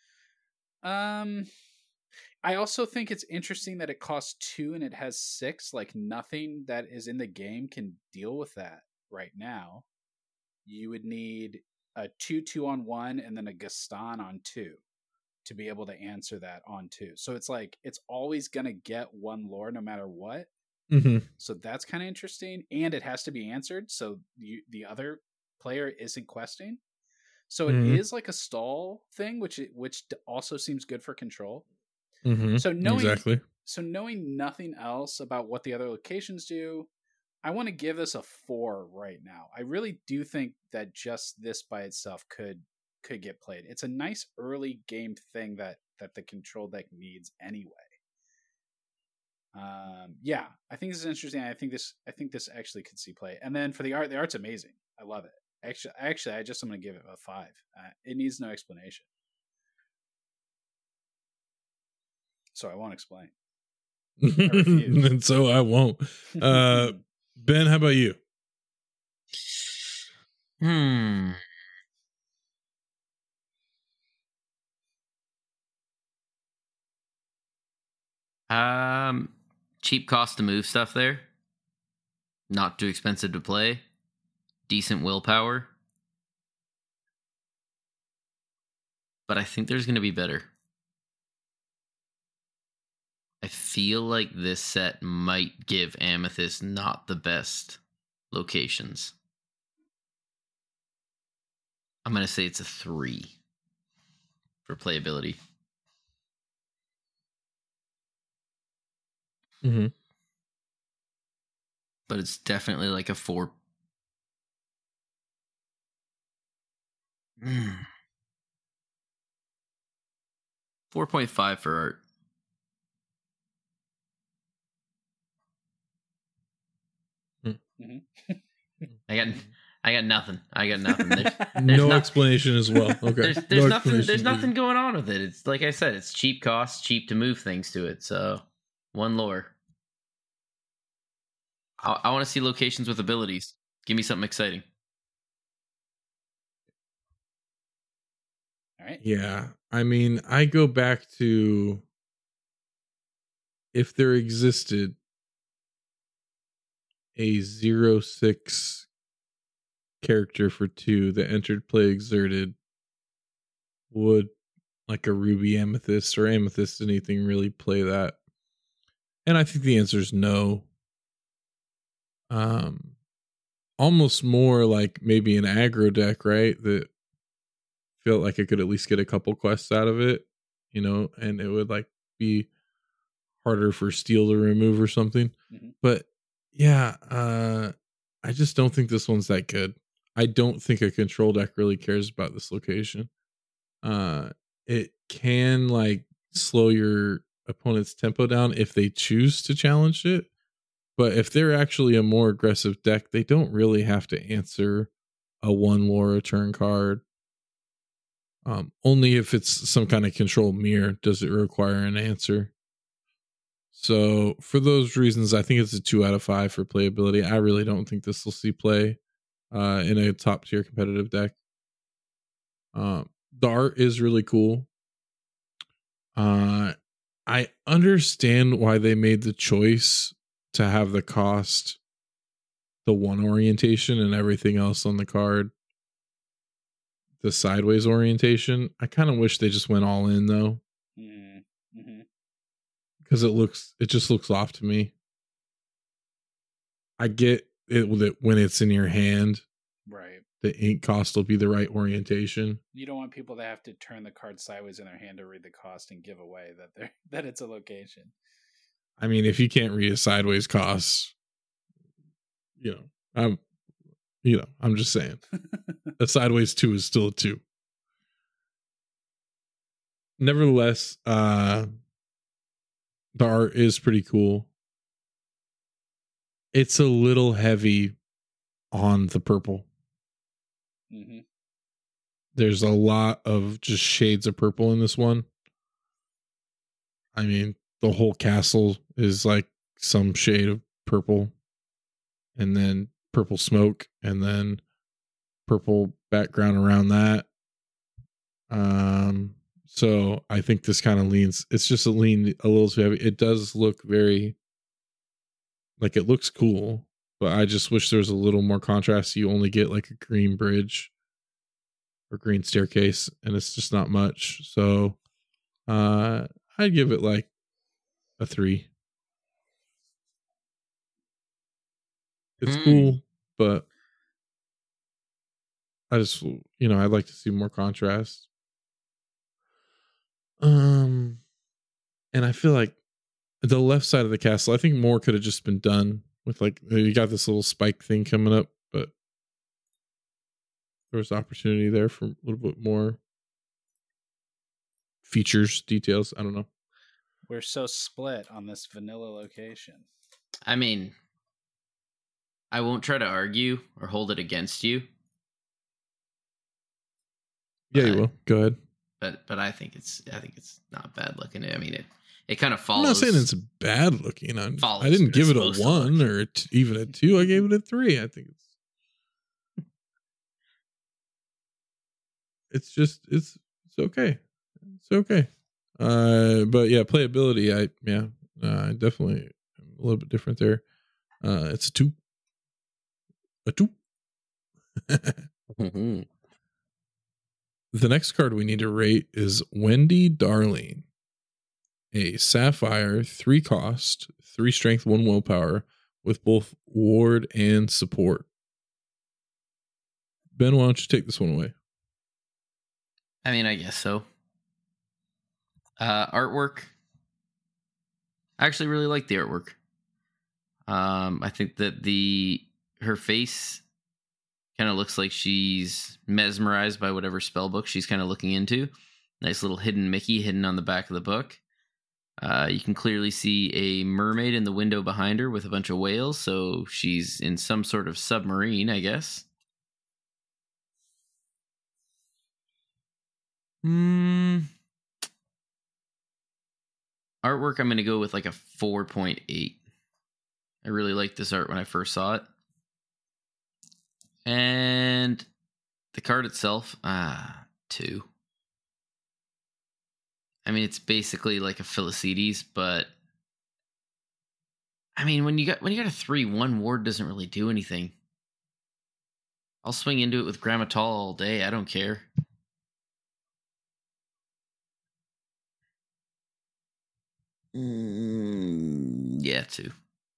Um, I also think it's interesting that it costs two and it has six. Like nothing that is in the game can deal with that right now. You would need a two two on one and then a Gaston on two to be able to answer that on two. So it's like it's always going to get one lore no matter what. Mm-hmm. So that's kind of interesting. And it has to be answered. So you, the other player isn't questing. So it mm-hmm. is like a stall thing, which which also seems good for control. Mm-hmm. So knowing, exactly. So knowing nothing else about what the other locations do, I want to give this a four right now. I really do think that just this by itself could could get played. It's a nice early game thing that that the control deck needs anyway. Um, yeah, I think this is interesting. I think this I think this actually could see play. And then for the art, the art's amazing. I love it. Actually, actually, I just I'm going to give it a five. Uh, it needs no explanation. So I won't explain. I refuse. And so I won't. Uh, Ben, how about you? Hmm. Um, cheap cost to move stuff there. Not too expensive to play. Decent willpower. But I think there's going to be better. I feel like this set might give Amethyst not the best locations. I'm going to say it's a three for playability. Mm-hmm. But it's definitely like a four. Mm. four point five for art. Mm-hmm. I got, I got nothing. I got nothing. There's, there's no not, explanation as well. Okay, There's, there's no nothing. There's explanation nothing either. going on with it. It's like I said. It's cheap cost, cheap to move things to it. So one lore. I, I want to see locations with abilities. Give me something exciting. All right. Yeah, I mean, I go back to if there existed a zero six character for two that entered play exerted, would like a Ruby Amethyst or Amethyst anything really play that? And I think the answer is no. Um, almost more like maybe an aggro deck, right? That felt like I could at least get a couple quests out of it, you know, and it would like be harder for steel to remove or something. Mm-hmm. But yeah, uh, I just don't think this one's that good. I don't think a control deck really cares about this location. Uh, it can like slow your opponent's tempo down if they choose to challenge it. But if they're actually a more aggressive deck, they don't really have to answer a one lore a turn card. Um, only if it's some kind of control mirror does it require an answer. So for those reasons, I think it's a two out of five for playability. I really don't think this will see play uh, in a top tier competitive deck. Um, the art is really cool. Uh, I understand why they made the choice to have the cost, the one orientation, and everything else on the card the sideways orientation. I kind of wish they just went all in though, mm-hmm. because it looks it just looks off to me. I get it with it when it's in your hand, right? The ink cost will be the right orientation. You don't want people to have to turn the card sideways in their hand to read the cost and give away that they're that it's a location. I mean, if you can't read a sideways cost, you know, I'm, you know, I'm just saying, a sideways two is still a two. Nevertheless, uh, the art is pretty cool. It's a little heavy on the purple. Mm-hmm. There's a lot of just shades of purple in this one. I mean, the whole castle is like some shade of purple, and then purple smoke, and then purple background around that. Um, so I think this kind of leans, it's just a lean a little too heavy. It does look very, like it looks cool, but I just wish there was a little more contrast. You only get like a green bridge or green staircase, and it's just not much. So uh I'd give it like a three. It's mm. cool, but I just, you know, I'd like to see more contrast. Um, and I feel like the left side of the castle, I think more could have just been done with, like, you got this little spike thing coming up, but there was opportunity there for a little bit more features, details. I don't know. We're so split on this vanilla location. I mean, I won't try to argue or hold it against you. Yeah, but, you will. Go ahead. But but I think it's I think it's not bad looking. I mean, it it kind of follows. I'm not saying it's bad looking. I'm, I didn't give it a one or a t- even a two. I gave it a three. I think it's it's just it's it's okay. It's okay. Uh, but yeah, playability. I yeah, uh, definitely a little bit different there. Uh, it's a two. A two. mm-hmm. The next card we need to rate is Wendy Darling, a sapphire, three cost, three strength, one willpower, with both ward and support. Ben, why don't you take this one away? I mean, I guess so. Uh, artwork. I actually really like the artwork. Um, I think that the her face kind of looks like she's mesmerized by whatever spell book she's kind of looking into. Nice little hidden Mickey hidden on the back of the book. Uh, you can clearly see a mermaid in the window behind her with a bunch of whales, so she's in some sort of submarine, I guess. Hmm. Artwork, I'm going to go with like a four point eight. I really liked this art when I first saw it. And the card itself, ah, two. I mean, it's basically like a Philocides, but I mean, when you got when you got a three, one ward doesn't really do anything. I'll swing into it with Grammatal all day. I don't care. Mm, yeah, two.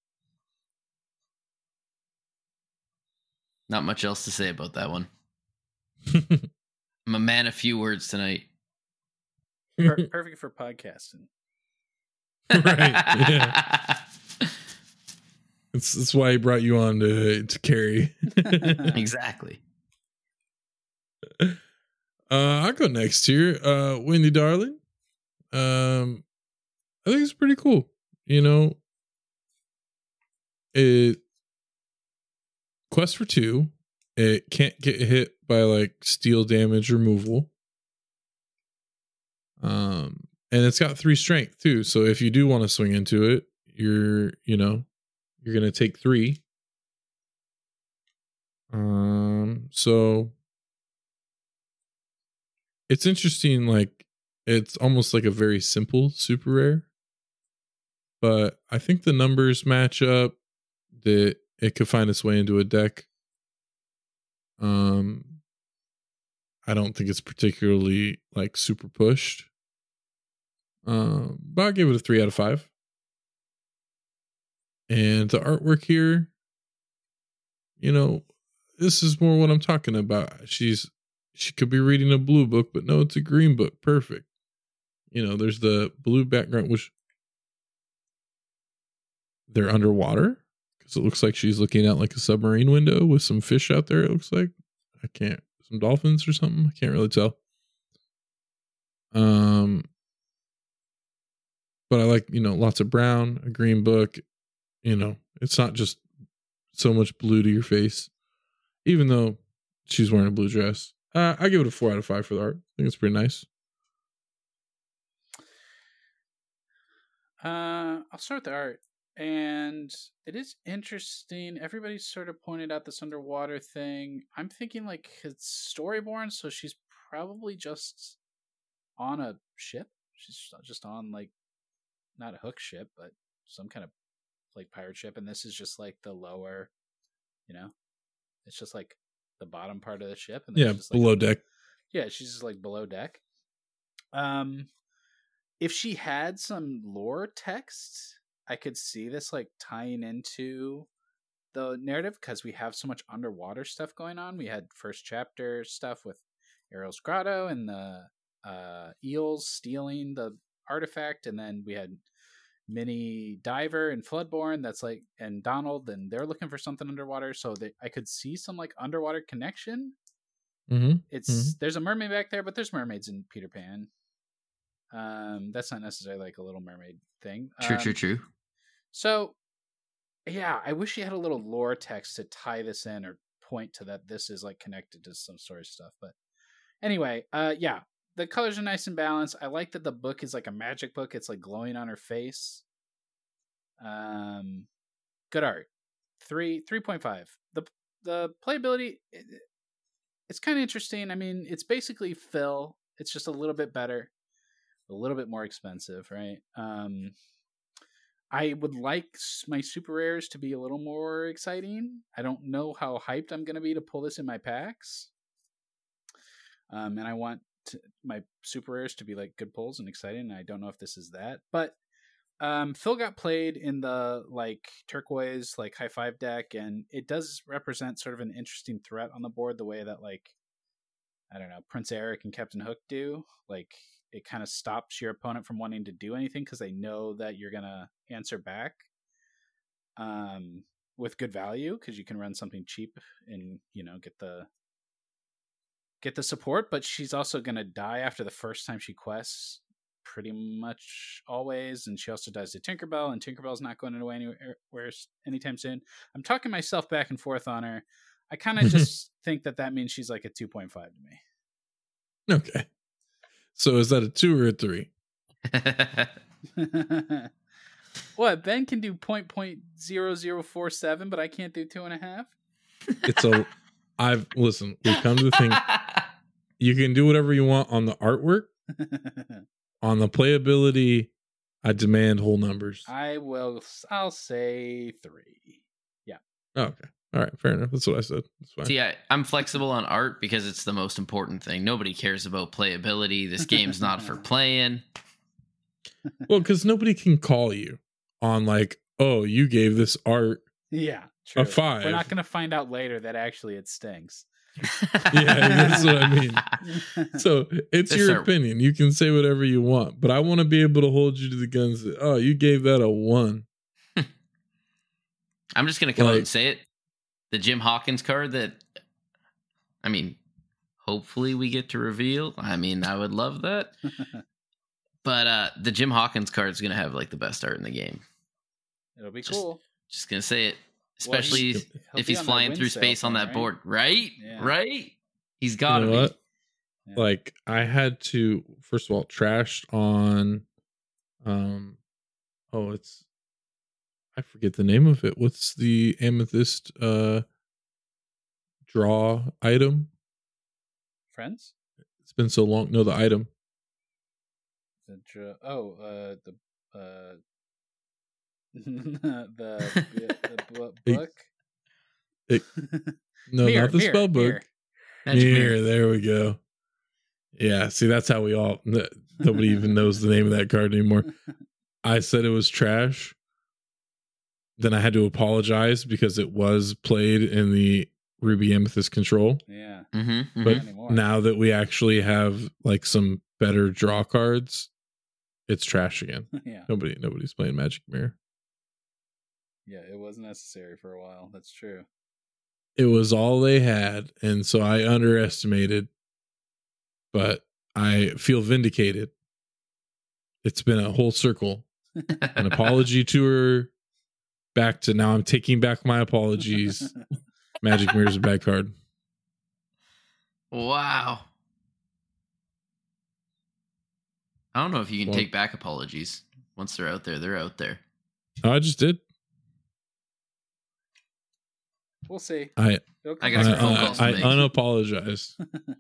Not much else to say about that one. I'm a man of few words tonight. Per- perfect for podcasting. Right. Yeah. That's, that's why he brought you on to to carry. Exactly. Uh, I'll go next here. Uh, Wendy Darling. Um, I think it's pretty cool. You know, it quest for two. It can't get hit by like steel damage removal. Um, and it's got three strength too. So if you do want to swing into it, you're you know you're gonna take three. Um, so it's interesting. Like it's almost like a very simple super rare, but I think the numbers match up. That it could find its way into a deck. Um, I don't think it's particularly like super pushed. Um, but I'll give it a three out of five. And the artwork here, you know, this is more what I'm talking about. She's she could be reading a blue book, but no, it's a green book. Perfect. You know, there's the blue background, which they're underwater because it looks like she's looking out like a submarine window with some fish out there. It looks like I can't some dolphins or something. I can't really tell. Um, but I like you know lots of brown, a green book. You know, it's not just so much blue to your face, even though she's wearing a blue dress. Uh, I give it a four out of five for the art. I think it's pretty nice. Uh, I'll start with the art. And it is interesting. Everybody's sort of pointed out this underwater thing. I'm thinking like it's storyborn, so she's probably just on a ship. She's just on like not a hook ship, but some kind of like pirate ship. And this is just like the lower, you know, it's just like the bottom part of the ship. And Yeah, just, below like, deck. Yeah, she's just like below deck. Um, if she had some lore text, I could see this like tying into the narrative because we have so much underwater stuff going on. We had first chapter stuff with Ariel's Grotto and the uh, eels stealing the artifact, and then we had Mini Diver and Floodborn. That's like and Donald, and they're looking for something underwater. So that I could see some like underwater connection. Mm-hmm. It's mm-hmm. There's a mermaid back there, but there's mermaids in Peter Pan. Um, that's not necessarily like a Little Mermaid thing. True, um, true, true. So, yeah, I wish he had a little lore text to tie this in or point to that this is like connected to some story stuff. But anyway, uh, yeah, the colors are nice and balanced. I like that the book is like a magic book. It's like glowing on her face. Um, good art. Three three point five. The the playability, it, it's kind of interesting. I mean, it's basically Phil. It's just a little bit better, a little bit more expensive, right? Um. I would like my super rares to be a little more exciting. I don't know how hyped I'm going to be to pull this in my packs. Um, and I want to, my super rares to be like good pulls and exciting. And I don't know if this is that. But um, Phil got played in the like turquoise, like high five deck. And it does represent sort of an interesting threat on the board the way that like, I don't know, Prince Eric and Captain Hook do. Like, it kind of stops your opponent from wanting to do anything because they know that you're going to answer back um, with good value because you can run something cheap and, you know, get the get the support. But she's also going to die after the first time she quests pretty much always, and she also does the Tinkerbell, and Tinkerbell's not going away anywhere anytime soon. I'm talking myself back and forth on her. I kind of just think that that means she's like a two point five to me. Okay. So is that a two or a three? What, Ben can do point point zero zero four seven, but I can't do two and a half? It's a, I've, listen, we come to the thing, you can do whatever you want on the artwork. On the playability, I demand whole numbers. I will, I'll say three. Yeah. Oh, okay. All right. Fair enough. That's what I said. That's fine. See, I, I'm flexible on art because it's the most important thing. Nobody cares about playability. This game's not for playing. Well, because nobody can call you on like, oh, you gave this art yeah, true. a five. We're not going to find out later that actually it stinks. Yeah, that's what I mean. So it's This your are- opinion. You can say whatever you want, but I want to be able to hold you to the guns. That, oh, you gave that a one. I'm just going to come out Like- and say it. The Jim Hawkins card that, I mean, hopefully we get to reveal. I mean, I would love that. But uh, the Jim Hawkins card is going to have like the best art in the game. It'll be Just- cool. Just going to say it. Well, Especially he's- He'll if be he's on that flying win through sale space on thing, that right? board. Right? Yeah. Right? He's You got to know be. what? Yeah. Like I had to first of all trashed on, um, oh, it's I forget the name of it. What's the amethyst uh draw item? Friends? It's been so long. No, the item. The dr- oh, uh, the uh, the the bu- book. It- No, Mirror, not the mirror, spell book. mirror. Magic Mirror. Mirror. There we go. Yeah. See, that's how we all. n- Nobody even knows the name of that card anymore. I said it was trash. Then I had to apologize because it was played in the Ruby Amethyst control. Yeah. Mm-hmm, But Anymore. now that we actually have like some better draw cards, it's trash again. yeah. Nobody, nobody's playing Magic Mirror. Yeah. It was necessary for a while. That's true. It was all they had, and so I underestimated. But I feel vindicated. It's been a whole circle. An apology to her. Back to now. I'm taking back my apologies. Magic Mirror's a bad card. Wow. I don't know if you can Well- take back apologies. Once they're out there, they're out there. Oh, I just did. We'll see. I It'll I I, got some phone I, calls to I make. unapologized.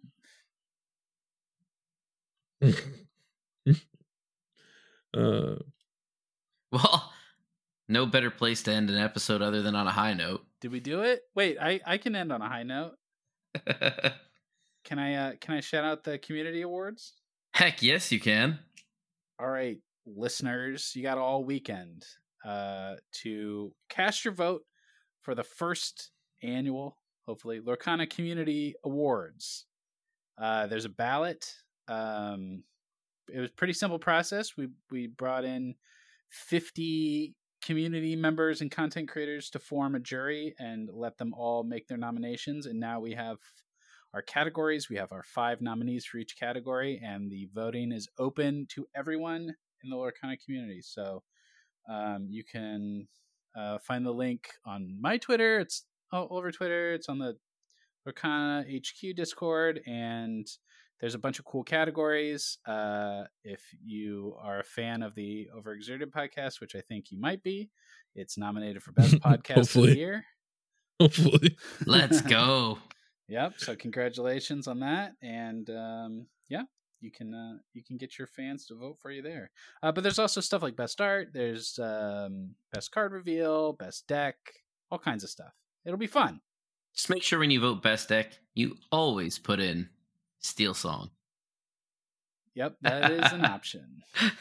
uh, Well, no better place to end an episode other than on a high note. Did we do it? Wait, I, I can end on a high note. Can I uh can I shout out the community awards? Heck yes, you can. All right, listeners, you got all weekend uh to cast your vote for the first annual, hopefully, Lorcana Community Awards. Uh there's a ballot. Um it was a pretty simple process. We we brought in fifty community members and content creators to form a jury and let them all make their nominations, and now we have our categories. We have our five nominees for each category, and the voting is open to everyone in the Lorcana community. So um, you can uh, find the link on my Twitter. It's all over Twitter. It's on the Lorcana H Q Discord, and there's a bunch of cool categories. Uh, if you are a fan of the Overexerted podcast, which I think you might be, it's nominated for Best Podcast of Hopefully. the Year. hopefully. Let's go. Yep. So congratulations on that, and um, yeah, you can uh, you can get your fans to vote for you there. Uh, but there's also stuff like best art. There's um, best card reveal, best deck, all kinds of stuff. It'll be fun. Just make sure when you vote best deck, you always put in Steel Song. Yep, that is an option.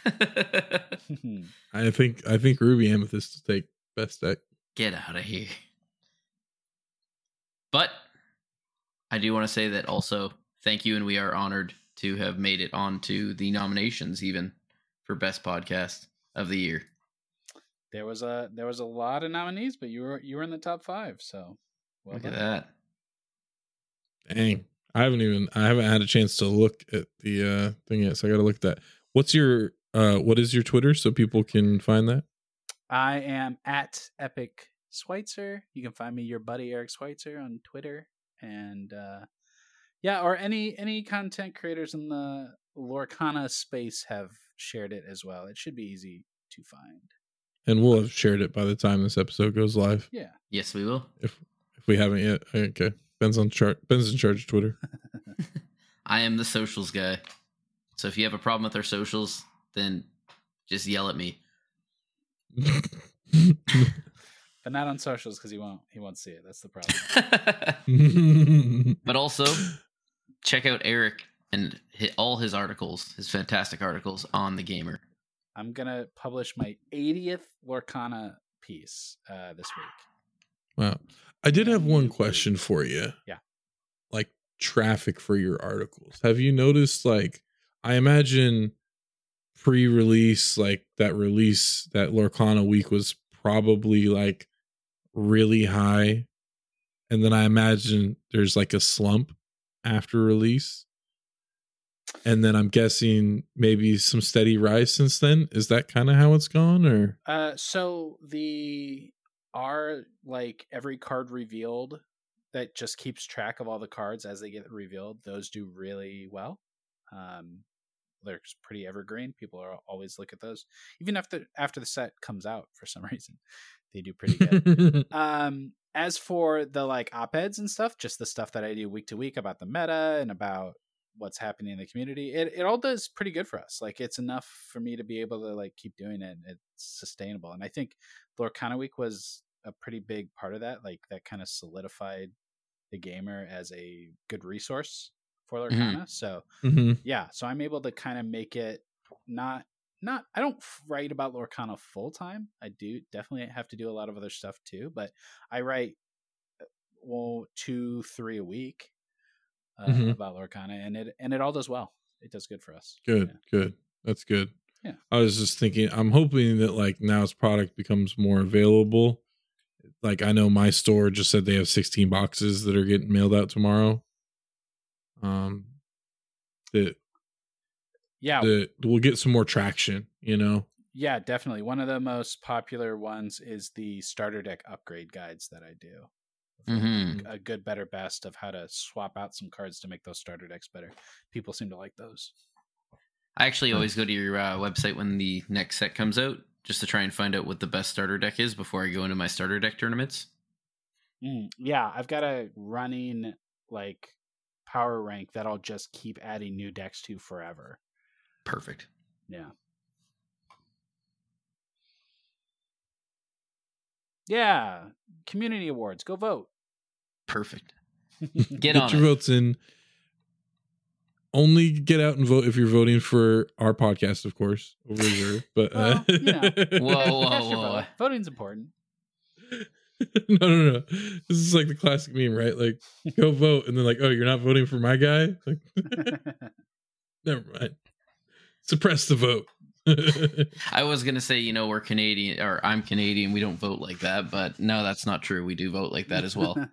I think I think Ruby Amethyst will take best deck. Get out of here. But I do want to say that also, thank you, and we are honored to have made it onto the nominations even for Best Podcast of the Year. There was a there was a lot of nominees, but you were you were in the top five. So well Look done. at that. Dang. I haven't even I haven't had a chance to look at the uh thing yet, so I gotta look at that. What's your uh, what is your Twitter so people can find that? I am at Epic Schweitzer. You can find me, your buddy Eric Schweitzer, on Twitter, and uh, yeah, or any any content creators in the Lorcana space have shared it as well. It should be easy to find. And we'll have shared it by the time this episode goes live. Yeah. Yes, we will. If if we haven't yet, okay. Ben's on char- Ben's in charge of Twitter. I am the socials guy. So if you have a problem with our socials, then just yell at me. But not on socials because he won't he won't see it. That's the problem. But also, check out Eric and hit all his articles, his fantastic articles on The Gamer. I'm gonna publish my eightieth Lorcana piece uh, this week. Wow. I did have one question for you. Yeah. Like traffic for your articles. Have you noticed, like, I imagine pre-release, like that release, that Lorcana week was probably like really high. And then I imagine there's like a slump after release. And then I'm guessing maybe some steady rise since then. Is that kind of how it's gone, or? Uh, so the are like every card revealed that just keeps track of all the cards as they get revealed. Those do really well. Um, they're pretty evergreen. People are always look at those, even after after the set comes out. For some reason, they do pretty good. um, as for the like op-eds and stuff, just the stuff that I do week to week about the meta and about what's happening in the community, it, it all does pretty good for us. Like, it's enough for me to be able to like keep doing it. It's sustainable. And I think Lorcana Week was a pretty big part of that. Like, that kind of solidified the Gamer as a good resource for Lorcana. Mm-hmm. So mm-hmm. yeah, so I'm able to kind of make it not, not, I don't write about Lorcana full time. I do definitely have to do a lot of other stuff too, but I write, well, two, three a week. Uh, mm-hmm. about Lorcana, and it and it all does well. It does good for us. Good, yeah. good. That's good. Yeah. I was just thinking, I'm hoping that like now as product becomes more available. Like, I know my store just said they have sixteen boxes that are getting mailed out tomorrow. Um, that yeah, that we'll get some more traction. You know. Yeah, definitely. One of the most popular ones is the starter deck upgrade guides that I do. Mm-hmm. A good, better, best of how to swap out some cards to make those starter decks better. People seem to like those. I actually always go to your uh, website when the next set comes out just to try and find out what the best starter deck is before I go into my starter deck tournaments. Mm, yeah, I've got a running like power rank that I'll just keep adding new decks to forever. Perfect. Yeah. Yeah. Community awards. Go vote. Perfect. Get, get on your it. votes in. Only get out and vote if you're voting for our podcast, of course, over here. But well, uh, you know, whoa, whoa, cast your whoa! vote. Voting's important. no, no, no. This is like the classic meme, right? Like, go vote, and then like, oh, you're not voting for my guy. Like, never mind. Suppress the vote. I was gonna say, you know, we're Canadian, or I'm Canadian. We don't vote like that, but no, that's not true. We do vote like that as well.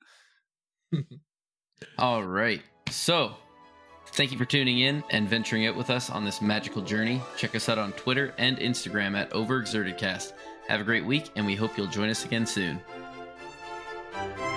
All right. So, thank you for tuning in and venturing out with us on this magical journey. Check us out on Twitter and Instagram at Overexertedcast. Have a great week, and we hope you'll join us again soon.